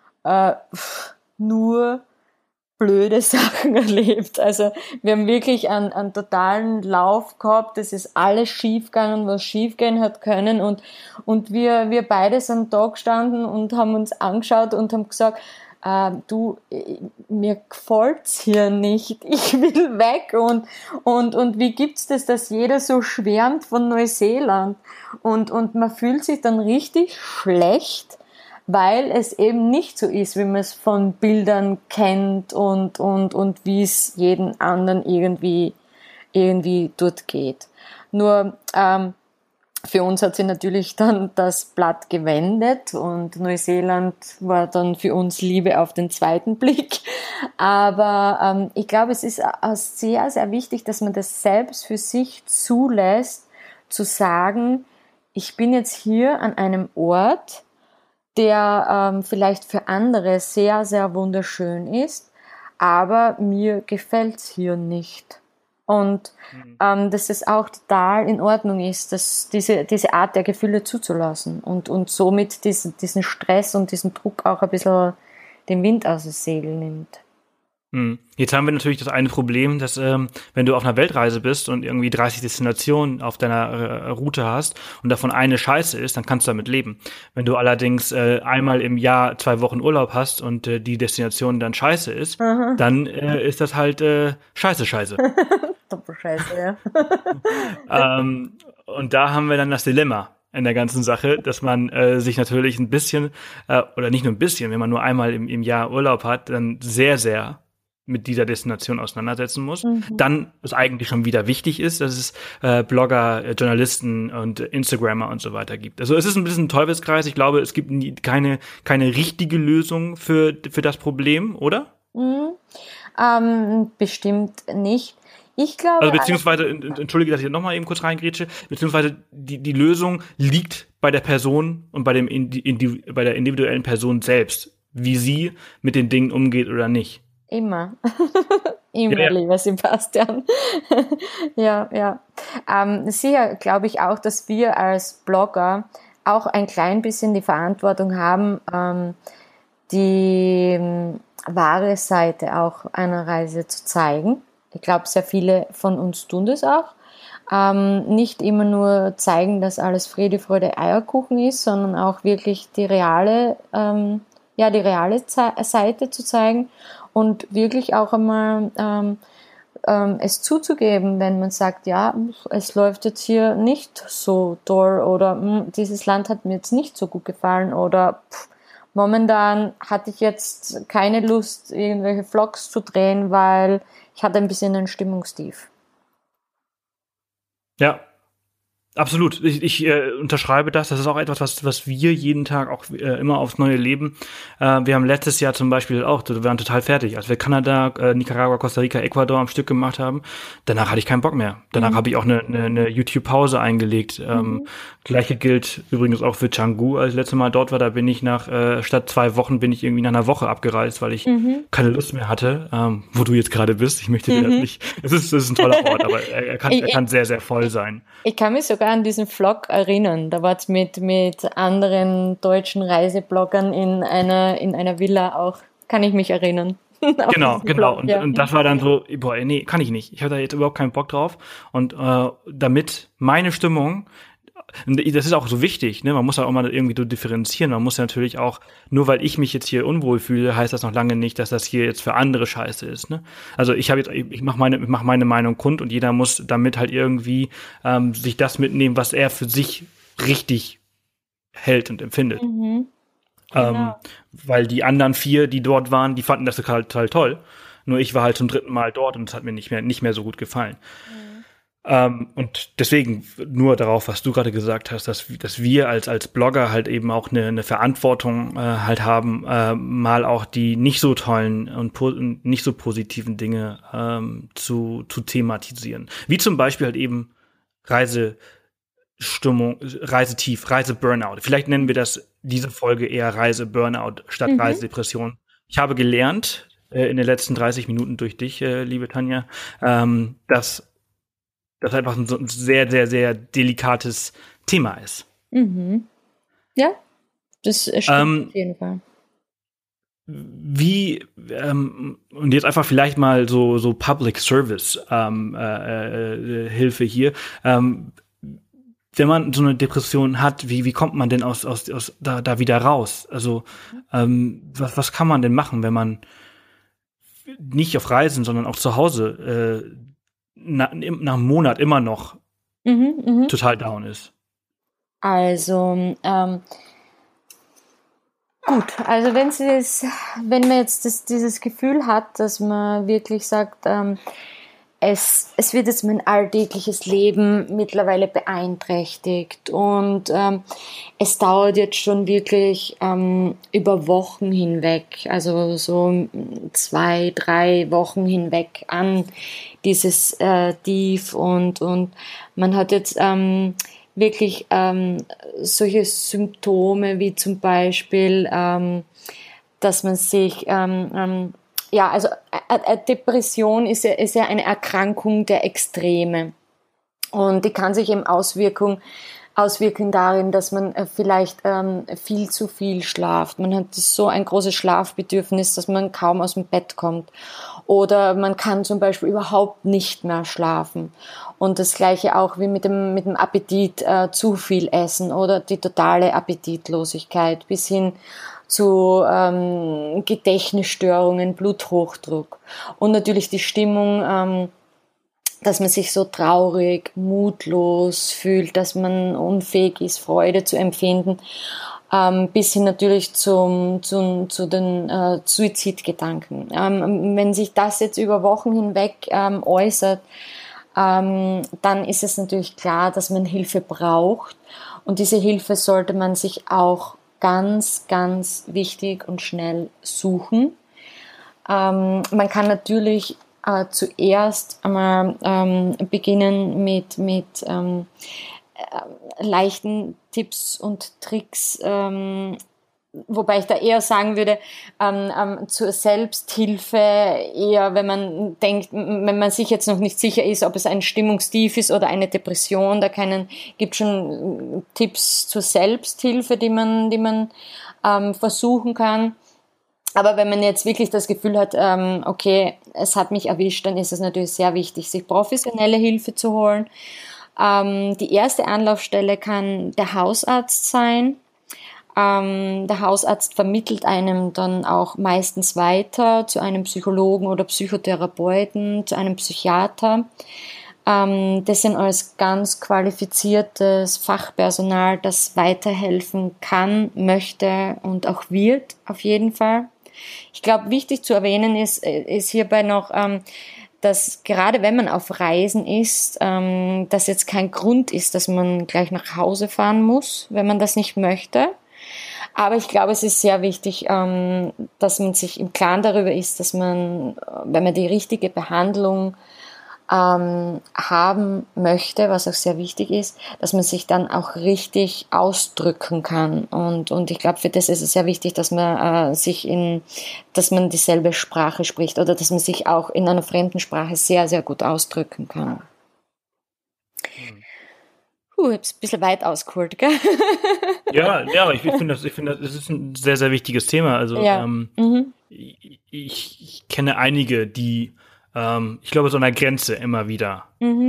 nur blöde Sachen erlebt. Also wir haben wirklich einen totalen Lauf gehabt, es ist alles schiefgegangen, was schiefgehen hat können und wir beide sind da gestanden und haben uns angeschaut und haben gesagt, du, mir gefällt's hier nicht, ich will weg und wie gibt's das, dass jeder so schwärmt von Neuseeland und man fühlt sich dann richtig schlecht, weil es eben nicht so ist, wie man es von Bildern kennt und wie es jeden anderen irgendwie dort geht. Nur für uns hat sich natürlich dann das Blatt gewendet und Neuseeland war dann für uns Liebe auf den zweiten Blick. Aber ich glaube, es ist sehr, sehr wichtig, dass man das selbst für sich zulässt, zu sagen, ich bin jetzt hier an einem Ort, der vielleicht für andere sehr, sehr wunderschön ist, aber mir gefällt's hier nicht. Und dass es auch total in Ordnung ist, dass diese Art der Gefühle zuzulassen und somit diesen Stress und diesen Druck auch ein bisschen den Wind aus dem Segel nimmt. Jetzt haben wir natürlich das eine Problem, dass wenn du auf einer Weltreise bist und irgendwie 30 Destinationen auf deiner Route hast und davon eine scheiße ist, dann kannst du damit leben. Wenn du allerdings einmal im Jahr 2 Wochen Urlaub hast und die Destination dann scheiße ist, dann ist das halt scheiße. Doppelscheiße, ja. Und da haben wir dann das Dilemma in der ganzen Sache, dass man sich natürlich ein bisschen, oder nicht nur ein bisschen, wenn man nur einmal im Jahr Urlaub hat, dann sehr, sehr mit dieser Destination auseinandersetzen muss. Dann, was eigentlich schon wieder wichtig ist, dass es Blogger, Journalisten und Instagrammer und so weiter gibt. Also es ist ein bisschen ein Teufelskreis. Ich glaube, es gibt keine richtige Lösung für das Problem, oder? Bestimmt nicht. Ich glaube, also beziehungsweise, entschuldige, dass ich nochmal eben kurz reingrätsche, beziehungsweise die Lösung liegt bei der Person und bei der individuellen Person selbst, wie sie mit den Dingen umgeht oder nicht. Immer, ja. Lieber Sebastian. Ja. Sicher glaube ich auch, dass wir als Blogger auch ein klein bisschen die Verantwortung haben, die wahre Seite auch einer Reise zu zeigen. Ich glaube, sehr viele von uns tun das auch. Nicht immer nur zeigen, dass alles Friede, Freude, Eierkuchen ist, sondern auch wirklich die reale Seite zu zeigen und wirklich auch einmal es zuzugeben, wenn man sagt, ja, es läuft jetzt hier nicht so toll oder dieses Land hat mir jetzt nicht so gut gefallen oder momentan hatte ich jetzt keine Lust, irgendwelche Vlogs zu drehen, weil ich hatte ein bisschen ein Stimmungstief. Ja. Absolut. Ich unterschreibe das. Das ist auch etwas, was wir jeden Tag auch immer aufs Neue leben. Wir haben letztes Jahr zum Beispiel auch, wir waren total fertig, als wir Kanada, Nicaragua, Costa Rica, Ecuador am Stück gemacht haben. Danach hatte ich keinen Bock mehr. Danach habe ich auch eine YouTube-Pause eingelegt. Gleiche gilt übrigens auch für Canggu. Als ich letzte Mal dort war, da bin ich statt 2 Wochen bin ich irgendwie nach einer Woche abgereist, weil ich keine Lust mehr hatte. Wo du jetzt gerade bist. Ich möchte dir das nicht. Es ist ein toller Ort, aber er kann sehr, sehr voll sein. Ich kann mich sogar an diesen Vlog erinnern. Da war es mit anderen deutschen Reisebloggern in einer Villa auch. Kann ich mich erinnern. Genau. Vlog, ja. Und das war dann so, boah, nee, kann ich nicht. Ich habe da jetzt überhaupt keinen Bock drauf. Und damit meine Stimmung, das ist auch so wichtig, ne? Man muss auch mal irgendwie so differenzieren. Man muss ja natürlich auch, nur weil ich mich jetzt hier unwohl fühle, heißt das noch lange nicht, dass das hier jetzt für andere scheiße ist, ne? Also ich mach meine Meinung kund und jeder muss damit halt irgendwie sich das mitnehmen, was er für sich richtig hält und empfindet. Genau. Weil die anderen 4, die dort waren, die fanden das total toll. Nur ich war halt zum 3. Mal dort und es hat mir nicht mehr so gut gefallen. Und deswegen nur darauf, was du gerade gesagt hast, dass wir als Blogger halt eben auch eine Verantwortung halt haben, mal auch die nicht so tollen und nicht so positiven Dinge zu thematisieren. Wie zum Beispiel halt eben Reisestimmung, Reisetief, Reiseburnout. Vielleicht nennen wir diese Folge eher Reiseburnout statt Reisedepression. Ich habe gelernt in den letzten 30 Minuten durch dich, liebe Tanja, dass das einfach ein sehr, sehr, sehr delikates Thema ist. Ja, das stimmt auf jeden Fall. Wie, und jetzt einfach vielleicht mal so Public Service Hilfe hier. Wenn man so eine Depression hat, wie kommt man denn aus da wieder raus? Also was kann man denn machen, wenn man nicht auf Reisen, sondern auch zu Hause nach einem Monat immer noch total down ist? Also, gut, also wenn man jetzt dieses Gefühl hat, dass man wirklich sagt, es wird jetzt mein alltägliches Leben mittlerweile beeinträchtigt und es dauert jetzt schon wirklich über Wochen hinweg, also so 2, 3 Wochen hinweg an dieses Tief und man hat jetzt wirklich solche Symptome wie zum Beispiel, dass man sich also Depression ist ja eine Erkrankung der Extreme und die kann sich eben auswirken darin, dass man vielleicht viel zu viel schlaft. Man hat so ein großes Schlafbedürfnis, dass man kaum aus dem Bett kommt. Oder man kann zum Beispiel überhaupt nicht mehr schlafen. Und das Gleiche auch wie mit dem Appetit, zu viel essen oder die totale Appetitlosigkeit bis hin zu Gedächtnisstörungen, Bluthochdruck und natürlich die Stimmung, dass man sich so traurig, mutlos fühlt, dass man unfähig ist, Freude zu empfinden, bis hin natürlich zu den Suizidgedanken. Wenn sich das jetzt über Wochen hinweg äußert, dann ist es natürlich klar, dass man Hilfe braucht und diese Hilfe sollte man sich auch ganz, ganz wichtig und schnell suchen. Man kann natürlich zuerst einmal beginnen mit leichten Tipps und Tricks, wobei ich da eher sagen würde, zur Selbsthilfe eher, wenn man denkt, wenn man sich jetzt noch nicht sicher ist, ob es ein Stimmungstief ist oder eine Depression, gibt schon Tipps zur Selbsthilfe, die man versuchen kann. Aber wenn man jetzt wirklich das Gefühl hat, okay, es hat mich erwischt, dann ist es natürlich sehr wichtig, sich professionelle Hilfe zu holen. Die erste Anlaufstelle kann der Hausarzt sein. Der Hausarzt vermittelt einem dann auch meistens weiter zu einem Psychologen oder Psychotherapeuten, zu einem Psychiater. Das sind alles ganz qualifiziertes Fachpersonal, das weiterhelfen kann, möchte und auch wird, auf jeden Fall. Ich glaube, wichtig zu erwähnen ist hierbei noch, dass gerade wenn man auf Reisen ist, das jetzt kein Grund ist, dass man gleich nach Hause fahren muss, wenn man das nicht möchte. Aber ich glaube, es ist sehr wichtig, dass man sich im Klaren darüber ist, dass man, wenn man die richtige Behandlung haben möchte, was auch sehr wichtig ist, dass man sich dann auch richtig ausdrücken kann. Und ich glaube, für das ist es sehr wichtig, dass man dass man dieselbe Sprache spricht oder dass man sich auch in einer fremden Sprache sehr, sehr gut ausdrücken kann. Ich hab's ein bisschen weit ausgeholt, gell? Ja, aber ich finde, das ist ein sehr, sehr wichtiges Thema. Also Ja. ich kenne einige, die ich glaube, so an der Grenze immer wieder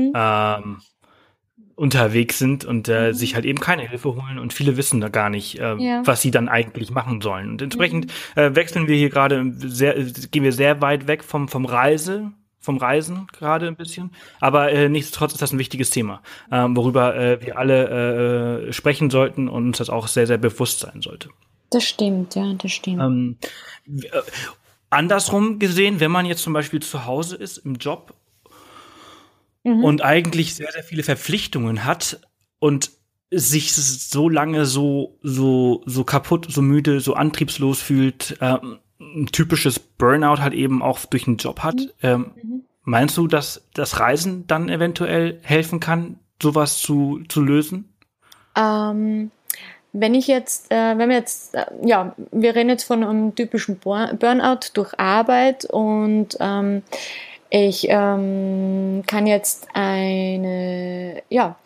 unterwegs sind und sich halt eben keine Hilfe holen und viele wissen da gar nicht, was sie dann eigentlich machen sollen. Und entsprechend wechseln wir hier gerade gehen wir sehr weit weg vom Reisen gerade ein bisschen. Aber nichtsdestotrotz ist das ein wichtiges Thema, worüber wir alle sprechen sollten und uns das auch sehr, sehr bewusst sein sollte. Das stimmt, ja, das stimmt. Andersrum gesehen, wenn man jetzt zum Beispiel zu Hause ist im Job und eigentlich sehr, sehr viele Verpflichtungen hat und sich so lange so kaputt, so müde, so antriebslos fühlt, ein typisches Burnout halt eben auch durch den Job hat. Meinst du, dass das Reisen dann eventuell helfen kann, sowas zu lösen? Wenn wir reden jetzt von einem typischen Burnout durch Arbeit und ich kann jetzt wenn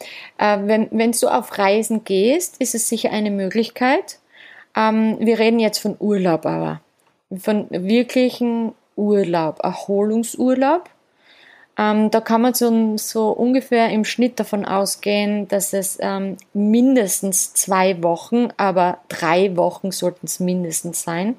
du auf Reisen gehst, ist es sicher eine Möglichkeit. Wir reden jetzt von Urlaub, aber von wirklichen Urlaub, Erholungsurlaub. Da kann man so ungefähr im Schnitt davon ausgehen, dass es mindestens 2 Wochen, aber 3 Wochen sollten es mindestens sein.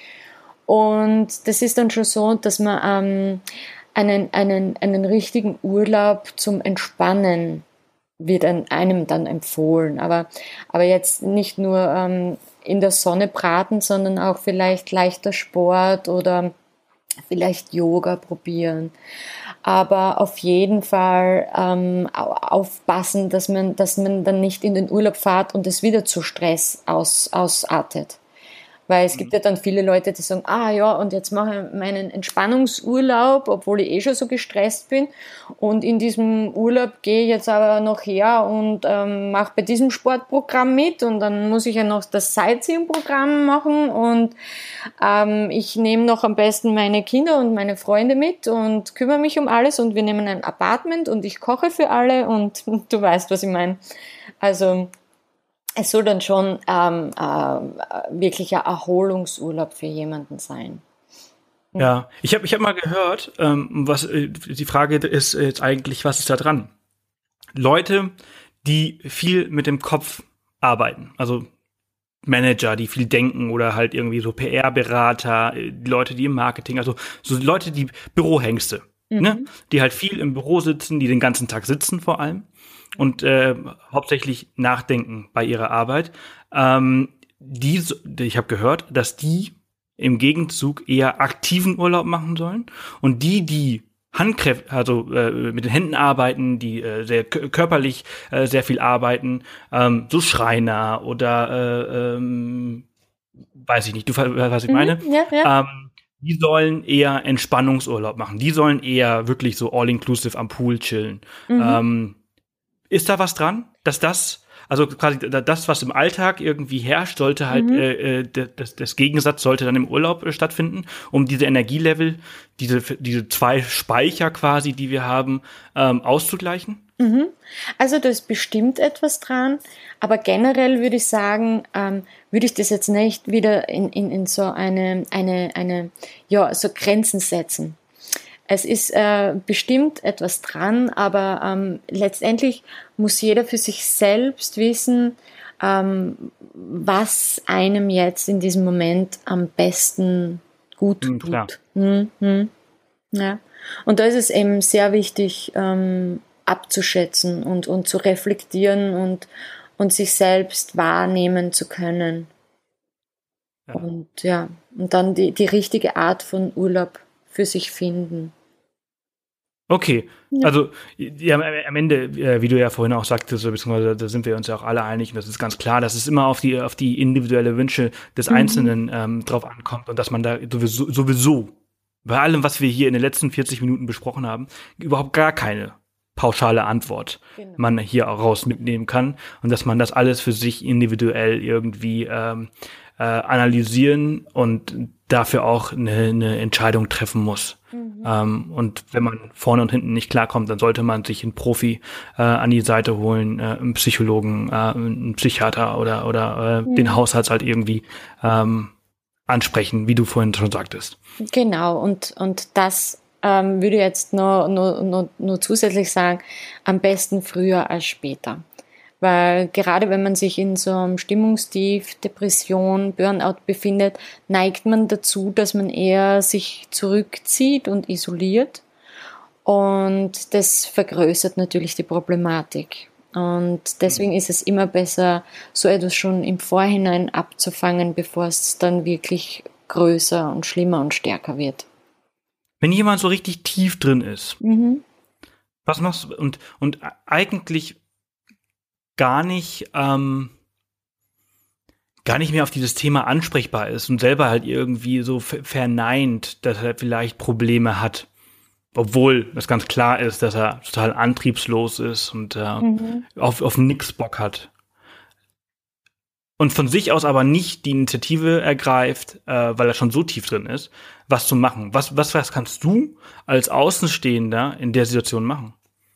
Und das ist dann schon so, dass man einen richtigen Urlaub zum Entspannen wird einem dann empfohlen. Aber jetzt nicht nur in der Sonne braten, sondern auch vielleicht leichter Sport oder vielleicht Yoga probieren. Aber auf jeden Fall aufpassen, dass man dann nicht in den Urlaub fährt und es wieder zu Stress ausartet. Weil es gibt ja dann viele Leute, die sagen, und jetzt mache ich meinen Entspannungsurlaub, obwohl ich schon so gestresst bin. Und in diesem Urlaub gehe ich jetzt aber noch her und mache bei diesem Sportprogramm mit. Und dann muss ich ja noch das Sightseeing-Programm machen. Und ich nehme noch am besten meine Kinder und meine Freunde mit und kümmere mich um alles. Und wir nehmen ein Apartment und ich koche für alle. Und du weißt, was ich meine. Also es soll dann schon wirklich ein Erholungsurlaub für jemanden sein. Ja, ich hab mal gehört, die Frage ist jetzt eigentlich, was ist da dran? Leute, die viel mit dem Kopf arbeiten, also Manager, die viel denken oder halt irgendwie so PR-Berater, Leute, die im Marketing, also so Leute, die Bürohengste, ne? Die halt viel im Büro sitzen, die den ganzen Tag sitzen vor allem. Und hauptsächlich nachdenken bei ihrer Arbeit. Ich habe gehört, dass die im Gegenzug eher aktiven Urlaub machen sollen und die Handkräfte, also mit den Händen arbeiten, die sehr körperlich sehr viel arbeiten, so Schreiner oder weiß ich nicht, du weißt, was ich meine? Ja. Die sollen eher Entspannungsurlaub machen. Die sollen eher wirklich so all-inclusive am Pool chillen. Ist da was dran, dass also quasi das, was im Alltag irgendwie herrscht, sollte halt, das Gegensatz sollte dann im Urlaub stattfinden, um diese Energielevel, diese 2 Speicher quasi, die wir haben, auszugleichen? Also da ist bestimmt etwas dran, aber generell würde ich sagen, würde ich das jetzt nicht wieder in so so Grenzen setzen. Es ist bestimmt etwas dran, aber letztendlich muss jeder für sich selbst wissen, was einem jetzt in diesem Moment am besten gut tut. Klar. Ja. Und da ist es eben sehr wichtig, abzuschätzen und zu reflektieren und sich selbst wahrnehmen zu können. Ja. Und dann die richtige Art von Urlaub für sich finden. Okay, also ja, am Ende, wie du ja vorhin auch sagtest, beziehungsweise da sind wir uns ja auch alle einig, und das ist ganz klar, dass es immer auf die individuelle Wünsche des Einzelnen drauf ankommt und dass man da sowieso bei allem, was wir hier in den letzten 40 Minuten besprochen haben, überhaupt gar keine pauschale Antwort man hier auch raus mitnehmen kann und dass man das alles für sich individuell irgendwie analysieren und dafür auch eine Entscheidung treffen muss. Und wenn man vorne und hinten nicht klarkommt, dann sollte man sich einen Profi an die Seite holen, einen Psychologen, einen Psychiater oder den Hausarzt halt irgendwie ansprechen, wie du vorhin schon sagtest. Genau, und das würde jetzt nur zusätzlich sagen, am besten früher als später. Weil gerade wenn man sich in so einem Stimmungstief, Depression, Burnout befindet, neigt man dazu, dass man eher sich zurückzieht und isoliert. Und das vergrößert natürlich die Problematik. Und deswegen ist es immer besser, so etwas schon im Vorhinein abzufangen, bevor es dann wirklich größer und schlimmer und stärker wird. Wenn jemand so richtig tief drin ist, was machst du? Und eigentlich gar nicht mehr auf dieses Thema ansprechbar ist und selber halt irgendwie so verneint, dass er vielleicht Probleme hat. Obwohl es ganz klar ist, dass er total antriebslos ist und auf nix Bock hat. Und von sich aus aber nicht die Initiative ergreift, weil er schon so tief drin ist, was zu machen. Was kannst du als Außenstehender in der Situation machen?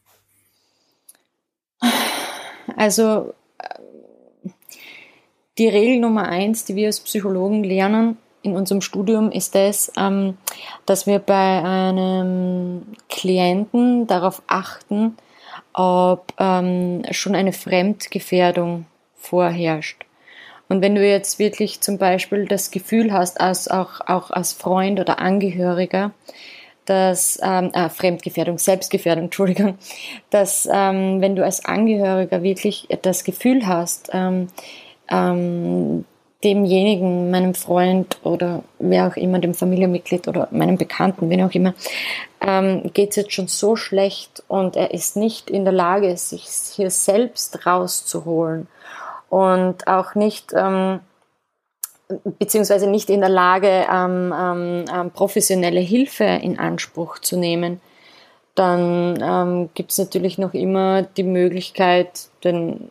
Also die Regel Nummer 1, die wir als Psychologen lernen in unserem Studium, ist das, dass wir bei einem Klienten darauf achten, ob schon eine Fremdgefährdung vorherrscht. Und wenn du jetzt wirklich zum Beispiel das Gefühl hast, auch als Freund oder Angehöriger, dass Fremdgefährdung, Selbstgefährdung, Entschuldigung, dass wenn du als Angehöriger wirklich das Gefühl hast, demjenigen, meinem Freund oder wer auch immer, dem Familienmitglied oder meinem Bekannten, wen auch immer, geht es jetzt schon so schlecht und er ist nicht in der Lage, sich hier selbst rauszuholen und auch nicht beziehungsweise nicht in der Lage, professionelle Hilfe in Anspruch zu nehmen, dann gibt es natürlich noch immer die Möglichkeit, den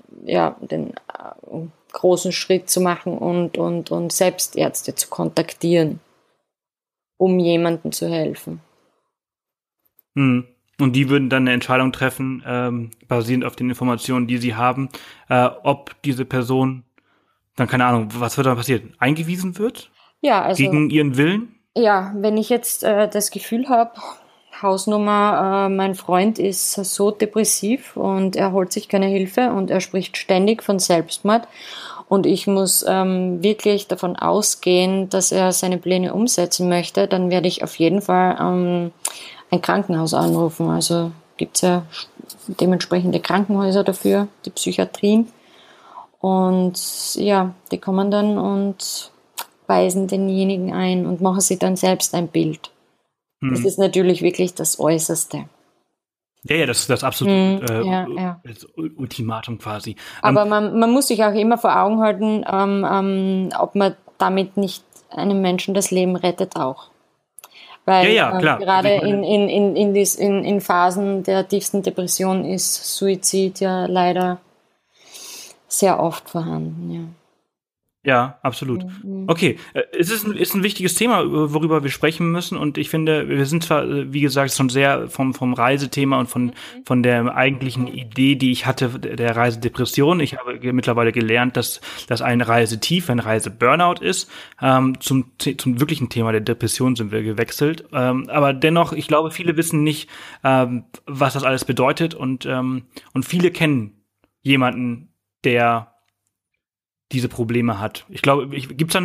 großen Schritt zu machen und selbst Ärzte zu kontaktieren, um jemandem zu helfen. Und die würden dann eine Entscheidung treffen, basierend auf den Informationen, die sie haben, ob diese Person dann, keine Ahnung, was wird dann passieren? Eingewiesen wird? Ja, also gegen ihren Willen? Ja, wenn ich jetzt das Gefühl habe, Hausnummer, mein Freund ist so depressiv und er holt sich keine Hilfe und er spricht ständig von Selbstmord und ich muss wirklich davon ausgehen, dass er seine Pläne umsetzen möchte, dann werde ich auf jeden Fall ein Krankenhaus anrufen. Also gibt es ja dementsprechende Krankenhäuser dafür, die Psychiatrien. Und ja, die kommen dann und weisen denjenigen ein und machen sich dann selbst ein Bild. Das ist natürlich wirklich das Äußerste. Ja, das ist das absolute das Ultimatum quasi. Aber man muss sich auch immer vor Augen halten, ob man damit nicht einem Menschen das Leben rettet auch. Weil klar. Gerade in Phasen der tiefsten Depression ist Suizid ja leider sehr oft vorhanden, ja. Ja, absolut. Okay, es ist ein wichtiges Thema, worüber wir sprechen müssen und ich finde, wir sind zwar, wie gesagt, schon sehr vom Reisethema und von der eigentlichen Idee, die ich hatte, der Reisedepression. Ich habe mittlerweile gelernt, dass das ein Reisetief, ein Reiseburnout ist. Zum wirklichen Thema der Depression sind wir gewechselt. Aber dennoch, ich glaube, viele wissen nicht, was das alles bedeutet und viele kennen jemanden, der diese Probleme hat. Ich glaube, gibt's da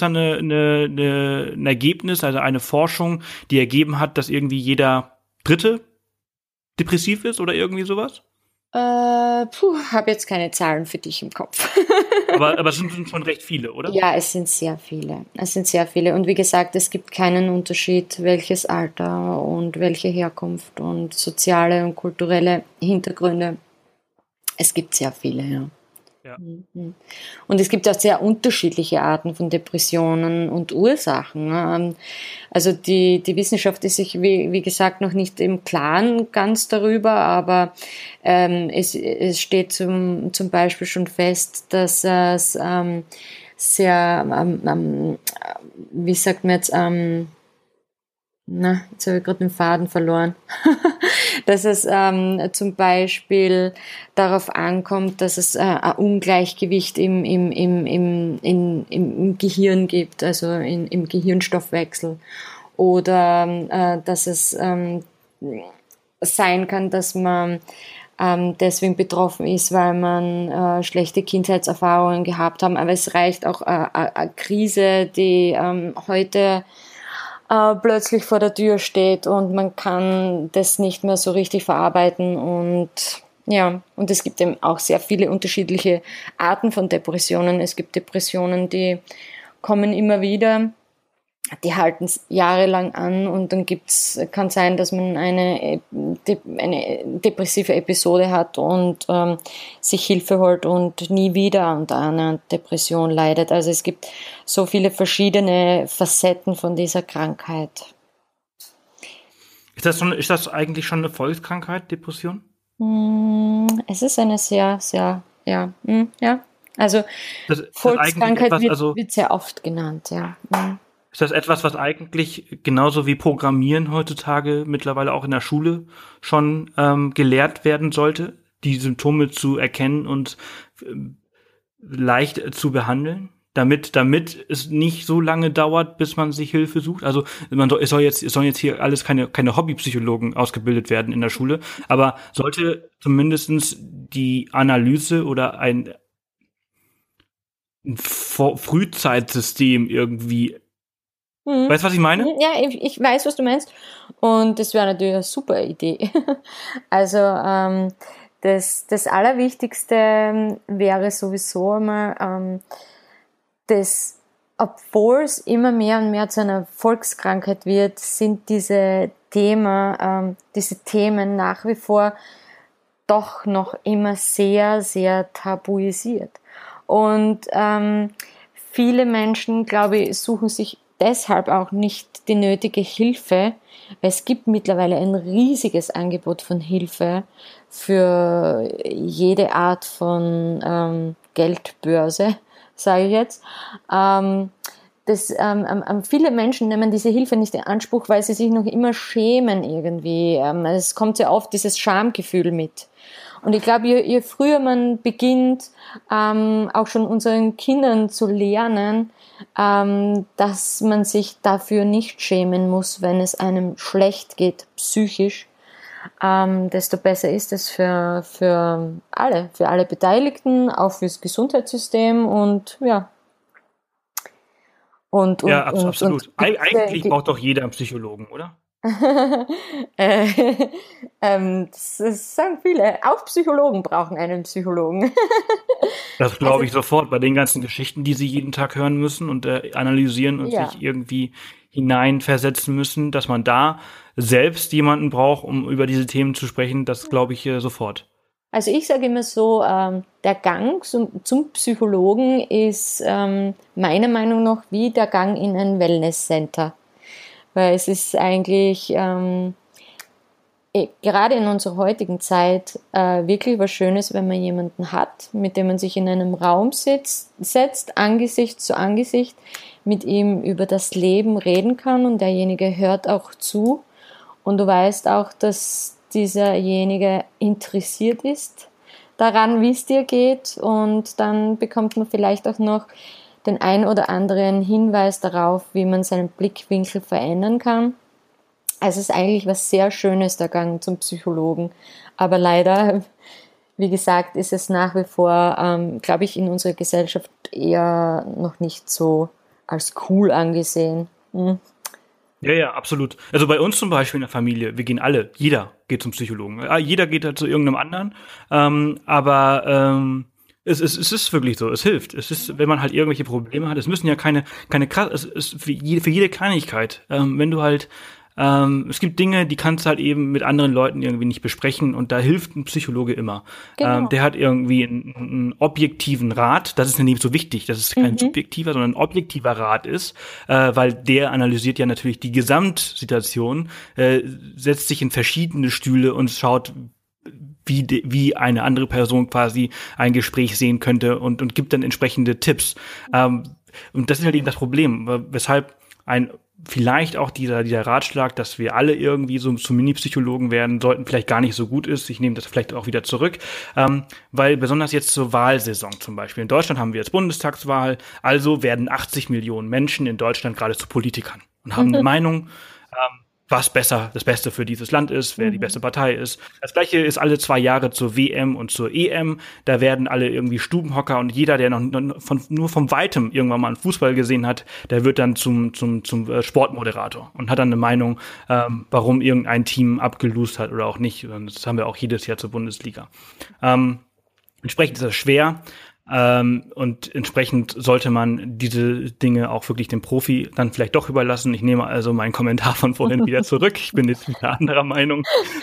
ein Ergebnis, also eine Forschung, die ergeben hat, dass irgendwie jeder Dritte depressiv ist oder irgendwie sowas? Habe jetzt keine Zahlen für dich im Kopf. Aber es sind schon recht viele, oder? Ja, es sind sehr viele. Es sind sehr viele. Und wie gesagt, es gibt keinen Unterschied, welches Alter und welche Herkunft und soziale und kulturelle Hintergründe. Es gibt sehr viele, ja. Ja. Und es gibt auch sehr unterschiedliche Arten von Depressionen und Ursachen. Also die Wissenschaft ist sich, wie gesagt, noch nicht im Klaren ganz darüber, aber es steht zum Beispiel schon fest, dass es sehr, wie sagt man jetzt, jetzt habe ich gerade den Faden verloren, dass es zum Beispiel darauf ankommt, dass es ein Ungleichgewicht im Gehirn gibt, also im Gehirnstoffwechsel. Oder dass es sein kann, dass man deswegen betroffen ist, weil man schlechte Kindheitserfahrungen gehabt haben. Aber es reicht auch eine Krise, die heute plötzlich vor der Tür steht und man kann das nicht mehr so richtig verarbeiten und ja, und es gibt eben auch sehr viele unterschiedliche Arten von Depressionen. Es gibt Depressionen, die kommen immer wieder, die halten jahrelang an und dann kann sein, dass man eine depressive Episode hat und sich Hilfe holt und nie wieder an einer Depression leidet. Also es gibt so viele verschiedene Facetten von dieser Krankheit. Ist das eigentlich schon eine Volkskrankheit, Depression? Es ist eine sehr, sehr, ja. Also Volkskrankheit wird sehr oft genannt, ja. Ist das etwas, was eigentlich genauso wie Programmieren heutzutage mittlerweile auch in der Schule schon gelehrt werden sollte, die Symptome zu erkennen und leicht zu behandeln, damit es nicht so lange dauert, bis man sich Hilfe sucht? Also es sollen jetzt hier alles keine Hobbypsychologen ausgebildet werden in der Schule, aber sollte zumindestens die Analyse oder ein Frühzeitsystem irgendwie. Weißt du, was ich meine? Ja, ich weiß, was du meinst. Und das wäre natürlich eine super Idee. Also das Allerwichtigste wäre sowieso einmal, dass, obwohl es immer mehr und mehr zu einer Volkskrankheit wird, sind diese Themen nach wie vor doch noch immer sehr, sehr tabuisiert. Und viele Menschen, glaube ich, suchen sich deshalb auch nicht die nötige Hilfe, weil es gibt mittlerweile ein riesiges Angebot von Hilfe für jede Art von Geldbörse, sage ich jetzt. Viele Menschen nehmen diese Hilfe nicht in Anspruch, weil sie sich noch immer schämen irgendwie. Es kommt sehr oft dieses Schamgefühl mit. Und ich glaube, je früher man beginnt, auch schon unseren Kindern zu lernen, dass man sich dafür nicht schämen muss, wenn es einem schlecht geht, psychisch, desto besser ist es für alle Beteiligten, auch fürs Gesundheitssystem und ja. Absolut. Eigentlich braucht doch jeder einen Psychologen, oder? Das sagen viele. Auch Psychologen brauchen einen Psychologen. Das glaube ich sofort, bei den ganzen Geschichten, die sie jeden Tag hören müssen und analysieren und sich irgendwie hineinversetzen müssen, dass man da selbst jemanden braucht, um über diese Themen zu sprechen, das glaube ich sofort. Also ich sage immer so, der Gang zum Psychologen ist meiner Meinung nach wie der Gang in ein Wellnesscenter. Weil es ist eigentlich gerade in unserer heutigen Zeit wirklich was Schönes, wenn man jemanden hat, mit dem man sich in einem Raum setzt, Angesicht zu Angesicht, mit ihm über das Leben reden kann und derjenige hört auch zu und du weißt auch, dass dieserjenige interessiert ist daran, wie es dir geht und dann bekommt man vielleicht auch noch den ein oder anderen Hinweis darauf, wie man seinen Blickwinkel verändern kann. Also es ist eigentlich was sehr Schönes, der Gang zum Psychologen. Aber leider, wie gesagt, ist es nach wie vor, glaube ich, in unserer Gesellschaft eher noch nicht so als cool angesehen. Ja, ja, absolut. Also bei uns zum Beispiel in der Familie, wir gehen alle, jeder geht zum Psychologen. Jeder geht da zu irgendeinem anderen. Es ist wirklich so, es hilft. Es ist, wenn man halt irgendwelche Probleme hat, es müssen ja keine krass, es ist für jede Kleinigkeit. Wenn du halt, es gibt Dinge, die kannst du halt eben mit anderen Leuten irgendwie nicht besprechen und da hilft ein Psychologe immer. Genau. Der hat irgendwie einen objektiven Rat, das ist ja nicht so wichtig, dass es kein subjektiver, sondern ein objektiver Rat ist, weil der analysiert ja natürlich die Gesamtsituation, setzt sich in verschiedene Stühle und schaut, wie eine andere Person quasi ein Gespräch sehen könnte und gibt dann entsprechende Tipps. Und das ist halt eben das Problem, weshalb vielleicht auch dieser Ratschlag, dass wir alle irgendwie so zu Mini-Psychologen werden sollten, vielleicht gar nicht so gut ist. Ich nehme das vielleicht auch wieder zurück, weil besonders jetzt zur Wahlsaison zum Beispiel. In Deutschland haben wir jetzt Bundestagswahl, also werden 80 Millionen Menschen in Deutschland gerade zu Politikern und haben eine Meinung, was das Beste für dieses Land ist, wer die beste Partei ist. Das Gleiche ist alle 2 Jahre zur WM und zur EM. Da werden alle irgendwie Stubenhocker und jeder, der nur vom Weitem irgendwann mal einen Fußball gesehen hat, der wird dann zum Sportmoderator und hat dann eine Meinung, warum irgendein Team abgelost hat oder auch nicht. Und das haben wir auch jedes Jahr zur Bundesliga. Entsprechend ist das schwer. Und entsprechend sollte man diese Dinge auch wirklich dem Profi dann vielleicht doch überlassen. Ich nehme also meinen Kommentar von vorhin wieder zurück. Ich bin jetzt wieder anderer Meinung.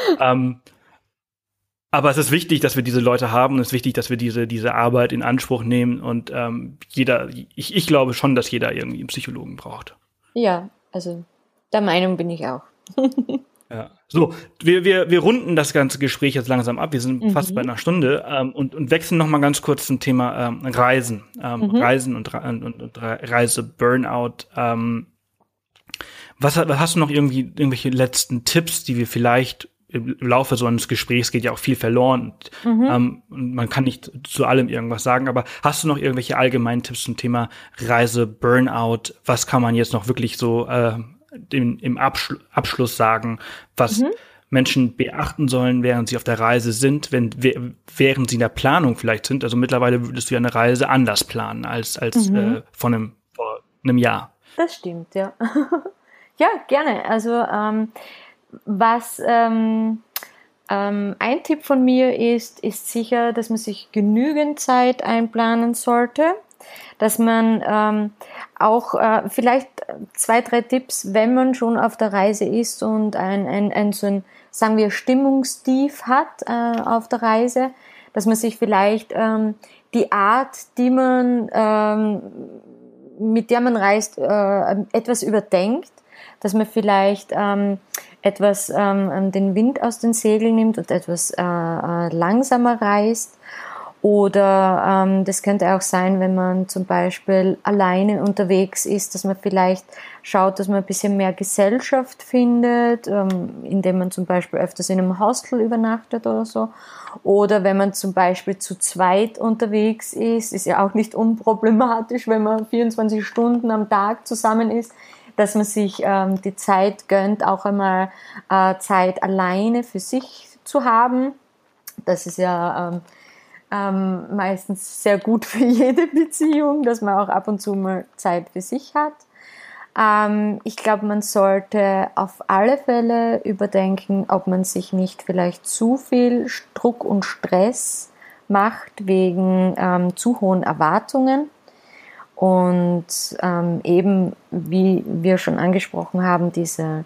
Aber es ist wichtig, dass wir diese Leute haben. Es ist wichtig, dass wir diese Arbeit in Anspruch nehmen. Und ich glaube schon, dass jeder irgendwie einen Psychologen braucht. Ja, also der Meinung bin ich auch. Ja. So, wir runden das ganze Gespräch jetzt langsam ab. Wir sind fast bei einer Stunde und wechseln noch mal ganz kurz zum Thema Reisen. Reisen und Reise-Burnout. Was hast du noch irgendwelche letzten Tipps, die wir vielleicht im Laufe so eines Gesprächs, geht ja auch viel verloren und man kann nicht zu allem irgendwas sagen, aber hast du noch irgendwelche allgemeinen Tipps zum Thema Reise-Burnout? Was kann man jetzt noch wirklich so im Abschluss sagen, was Menschen beachten sollen, während sie auf der Reise sind, während sie in der Planung vielleicht sind? Also mittlerweile würdest du ja eine Reise anders planen als vor einem Jahr. Das stimmt, ja. Ja, gerne. Also ein Tipp von mir ist sicher, dass man sich genügend Zeit einplanen sollte, dass man auch vielleicht 2, 3 Tipps, wenn man schon auf der Reise ist und so ein, sagen wir, Stimmungstief hat auf der Reise, dass man sich vielleicht die Art, mit der man reist, etwas überdenkt, dass man vielleicht etwas den Wind aus den Segeln nimmt und etwas langsamer reist. Oder das könnte auch sein, wenn man zum Beispiel alleine unterwegs ist, dass man vielleicht schaut, dass man ein bisschen mehr Gesellschaft findet, indem man zum Beispiel öfters in einem Hostel übernachtet oder so. Oder wenn man zum Beispiel zu zweit unterwegs ist ja auch nicht unproblematisch, wenn man 24 Stunden am Tag zusammen ist, dass man sich die Zeit gönnt, auch einmal Zeit alleine für sich zu haben. Das ist ja meistens sehr gut für jede Beziehung, dass man auch ab und zu mal Zeit für sich hat. Ich glaube, man sollte auf alle Fälle überdenken, ob man sich nicht vielleicht zu viel Druck und Stress macht wegen zu hohen Erwartungen. Und eben, wie wir schon angesprochen haben, diese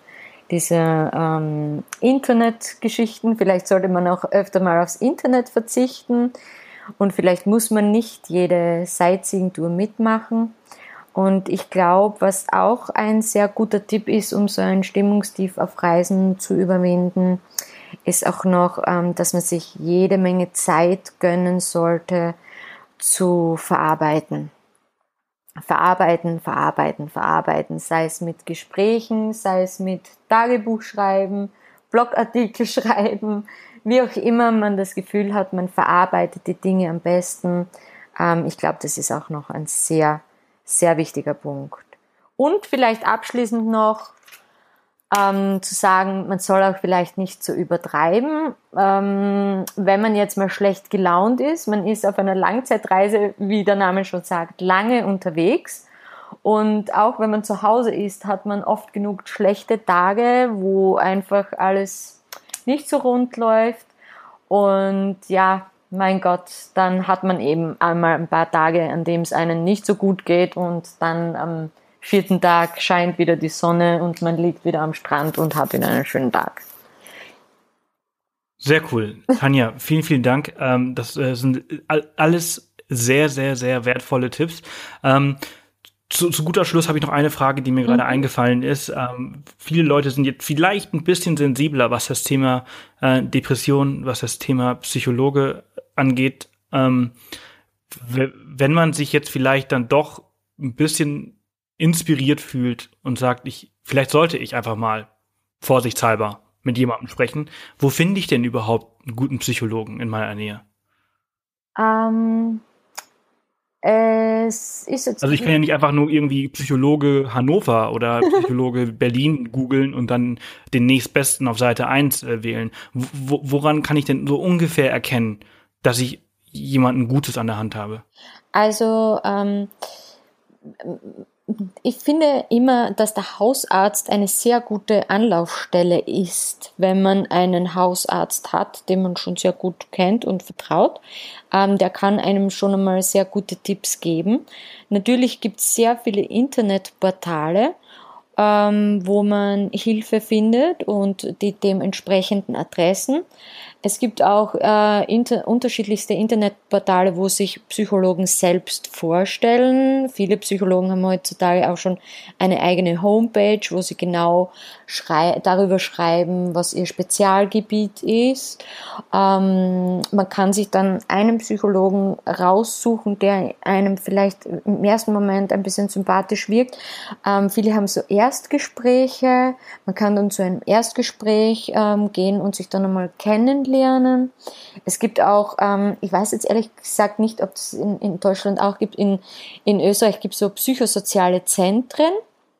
Internetgeschichten, vielleicht sollte man auch öfter mal aufs Internet verzichten und vielleicht muss man nicht jede Sightseeing-Tour mitmachen. Und ich glaube, was auch ein sehr guter Tipp ist, um so ein Stimmungstief auf Reisen zu überwinden, ist auch noch, dass man sich jede Menge Zeit gönnen sollte zu verarbeiten. Verarbeiten, sei es mit Gesprächen, sei es mit Tagebuch schreiben, Blogartikel schreiben, wie auch immer man das Gefühl hat, man verarbeitet die Dinge am besten. Ich glaube, das ist auch noch ein sehr, sehr wichtiger Punkt. Und vielleicht abschließend noch zu sagen, man soll auch vielleicht nicht so übertreiben. Wenn man jetzt mal schlecht gelaunt ist, man ist auf einer Langzeitreise, wie der Name schon sagt, lange unterwegs Und auch wenn man zu Hause ist, hat man oft genug schlechte Tage, wo einfach alles nicht so rund läuft. Und ja, mein Gott, dann hat man eben einmal ein paar Tage, an denen es einem nicht so gut geht, und dann am 4. Tag scheint wieder die Sonne und man liegt wieder am Strand und hat wieder einen schönen Tag. Sehr cool. Tanja, vielen, vielen Dank. Das sind alles sehr, sehr, sehr wertvolle Tipps. Zu guter Schluss habe ich noch eine Frage, die mir gerade eingefallen ist. Viele Leute sind jetzt vielleicht ein bisschen sensibler, was das Thema Depression, was das Thema Psychologe angeht. Wenn man sich jetzt vielleicht dann doch ein bisschen inspiriert fühlt und sagt, vielleicht sollte ich einfach mal vorsichtshalber mit jemandem sprechen. Wo finde ich denn überhaupt einen guten Psychologen in meiner Nähe? Es ist jetzt also ich kann ja nicht einfach nur irgendwie Psychologe Hannover oder Psychologe Berlin googeln und dann den nächstbesten auf Seite 1 wählen. Woran kann ich denn so ungefähr erkennen, dass ich jemanden Gutes an der Hand habe? Also ich finde immer, dass der Hausarzt eine sehr gute Anlaufstelle ist, wenn man einen Hausarzt hat, den man schon sehr gut kennt und vertraut. Der kann einem schon einmal sehr gute Tipps geben. Natürlich gibt es sehr viele Internetportale, wo man Hilfe findet und die dementsprechenden Adressen. Es gibt auch unterschiedlichste Internetportale, wo sich Psychologen selbst vorstellen. Viele Psychologen haben heutzutage auch schon eine eigene Homepage, wo sie genau darüber schreiben, was ihr Spezialgebiet ist. Man kann sich dann einen Psychologen raussuchen, der einem vielleicht im ersten Moment ein bisschen sympathisch wirkt. Viele haben so Erstgespräche. Man kann dann zu einem Erstgespräch gehen und sich dann einmal kennenlernen. Es gibt auch, ich weiß jetzt ehrlich gesagt nicht, ob es in Deutschland auch gibt, in Österreich gibt es so psychosoziale Zentren,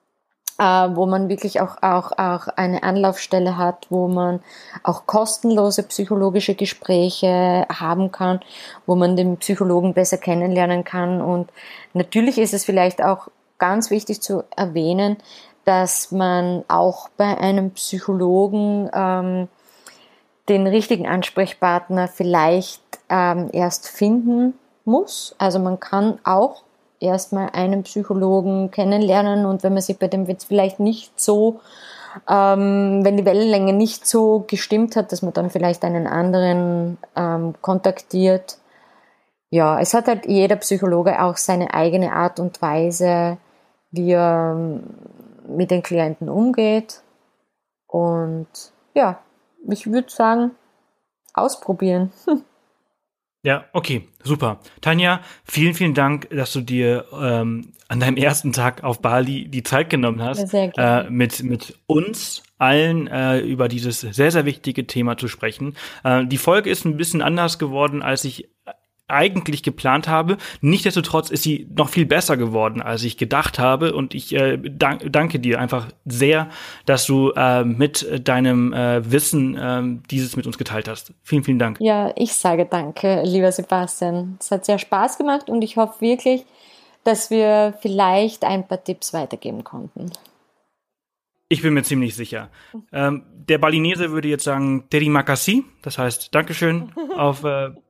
wo man wirklich auch eine Anlaufstelle hat, wo man auch kostenlose psychologische Gespräche haben kann, wo man den Psychologen besser kennenlernen kann. Und natürlich ist es vielleicht auch ganz wichtig zu erwähnen, dass man auch bei einem Psychologen den richtigen Ansprechpartner vielleicht erst finden muss. Also man kann auch erstmal einen Psychologen kennenlernen, und wenn man sich bei dem jetzt vielleicht nicht so, wenn die Wellenlänge nicht so gestimmt hat, dass man dann vielleicht einen anderen kontaktiert. Ja, es hat halt jeder Psychologe auch seine eigene Art und Weise, wie er mit den Klienten umgeht. Und ja, ich würde sagen, ausprobieren. Ja, okay, super. Tanja, vielen, vielen Dank, dass du dir an deinem ersten Tag auf Bali die Zeit genommen hast, sehr gerne. mit uns allen über dieses sehr, sehr wichtige Thema zu sprechen. Die Folge ist ein bisschen anders geworden, als ich eigentlich geplant habe. Nichtsdestotrotz ist sie noch viel besser geworden, als ich gedacht habe. Und ich danke dir einfach sehr, dass du mit deinem Wissen dieses mit uns geteilt hast. Vielen, vielen Dank. Ja, ich sage danke, lieber Sebastian. Es hat sehr Spaß gemacht und ich hoffe wirklich, dass wir vielleicht ein paar Tipps weitergeben konnten. Ich bin mir ziemlich sicher. Der Balinese würde jetzt sagen Terima kasih, das heißt Dankeschön auf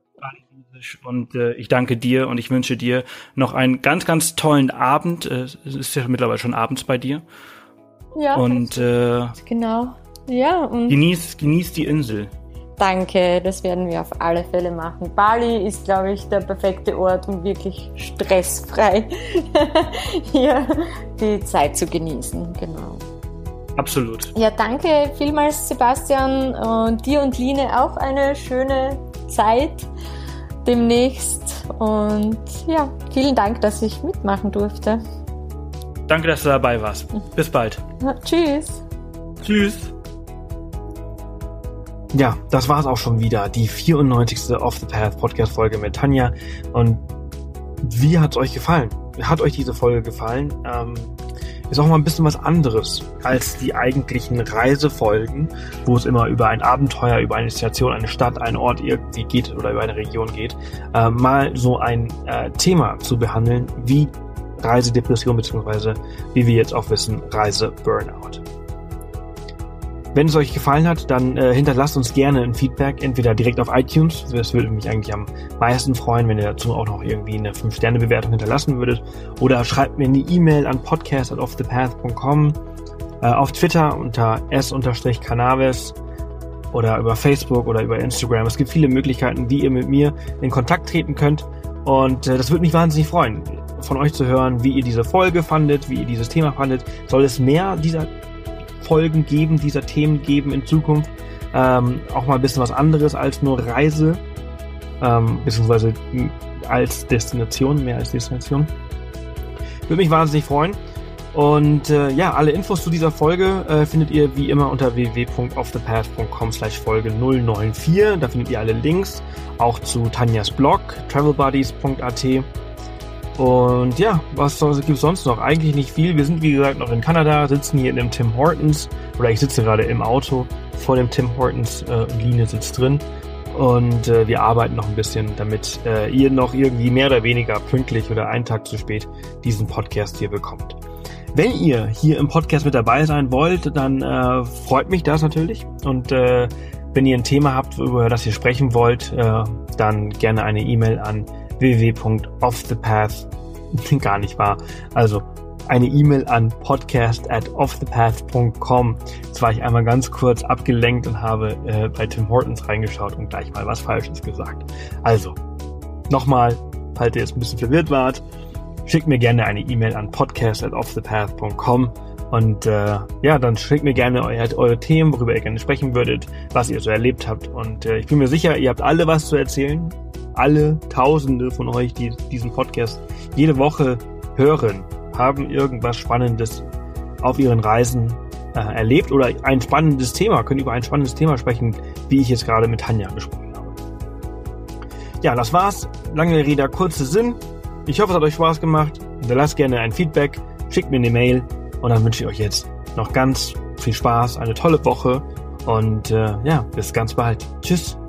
und ich danke dir und ich wünsche dir noch einen ganz, ganz tollen Abend. Es ist ja mittlerweile schon abends bei dir. Ja. Und genau. Ja. Und genieß die Insel. Danke, das werden wir auf alle Fälle machen. Bali ist, glaube ich, der perfekte Ort, um wirklich stressfrei hier die Zeit zu genießen. Genau. Absolut. Ja, danke vielmals, Sebastian, und dir und Line auch eine schöne Zeit demnächst. Und ja, vielen Dank, dass ich mitmachen durfte. Danke, dass du dabei warst. Bis bald. Ja, tschüss. Tschüss. Ja, das war's auch schon wieder. Die 94. Off the Path Podcast Folge mit Tanja. Und wie hat's euch gefallen? Hat euch diese Folge gefallen? Ist auch mal ein bisschen was anderes als die eigentlichen Reisefolgen, wo es immer über ein Abenteuer, über eine Destination, eine Stadt, einen Ort irgendwie geht oder über eine Region geht. Mal so ein Thema zu behandeln, wie Reisedepression beziehungsweise, wie wir jetzt auch wissen, Reiseburnout. Wenn es euch gefallen hat, dann hinterlasst uns gerne ein Feedback, entweder direkt auf iTunes, das würde mich eigentlich am meisten freuen, wenn ihr dazu auch noch irgendwie eine 5-Sterne-Bewertung hinterlassen würdet, oder schreibt mir eine E-Mail an podcast@offthepath.com, auf Twitter unter s_cannabis oder über Facebook oder über Instagram. Es gibt viele Möglichkeiten, wie ihr mit mir in Kontakt treten könnt, und das würde mich wahnsinnig freuen, von euch zu hören, wie ihr diese Folge fandet, wie ihr dieses Thema fandet. Soll es mehr dieser Folgen geben, dieser Themen geben in Zukunft, auch mal ein bisschen was anderes als nur Reise, beziehungsweise als Destination, mehr als Destination. Würde mich wahnsinnig freuen. Und alle Infos zu dieser Folge findet ihr wie immer unter www.offthepath.com/Folge 094. Da findet ihr alle Links, auch zu Tanjas Blog, travelbuddies.at. Und ja, was gibt es sonst noch? Eigentlich nicht viel. Wir sind, wie gesagt, noch in Kanada, sitzen hier in dem Tim Hortons, oder ich sitze gerade im Auto vor dem Tim Hortons und Line sitzt drin. Und wir arbeiten noch ein bisschen, damit ihr noch irgendwie mehr oder weniger pünktlich oder einen Tag zu spät diesen Podcast hier bekommt. Wenn ihr hier im Podcast mit dabei sein wollt, dann freut mich das natürlich. Und wenn ihr ein Thema habt, über das ihr sprechen wollt, dann gerne eine E-Mail an www.offthepath, gar nicht wahr, also eine E-Mail an podcast@offthepath.com. Jetzt war ich einmal ganz kurz abgelenkt und habe bei Tim Hortons reingeschaut und gleich mal was Falsches gesagt. Also, nochmal, falls ihr jetzt ein bisschen verwirrt wart, schickt mir gerne eine E-Mail an podcast@offthepath.com und dann schickt mir gerne eure Themen, worüber ihr gerne sprechen würdet, was ihr so erlebt habt, und ich bin mir sicher, ihr habt alle was zu erzählen. Alle Tausende von euch, die diesen Podcast jede Woche hören, haben irgendwas Spannendes auf ihren Reisen erlebt oder ein spannendes Thema, können über ein spannendes Thema sprechen, wie ich jetzt gerade mit Tanja besprochen habe. Ja, das war's. Lange Rede, kurzer Sinn. Ich hoffe, es hat euch Spaß gemacht. Hinterlasst gerne ein Feedback, schickt mir eine Mail, und dann wünsche ich euch jetzt noch ganz viel Spaß, eine tolle Woche und bis ganz bald. Tschüss.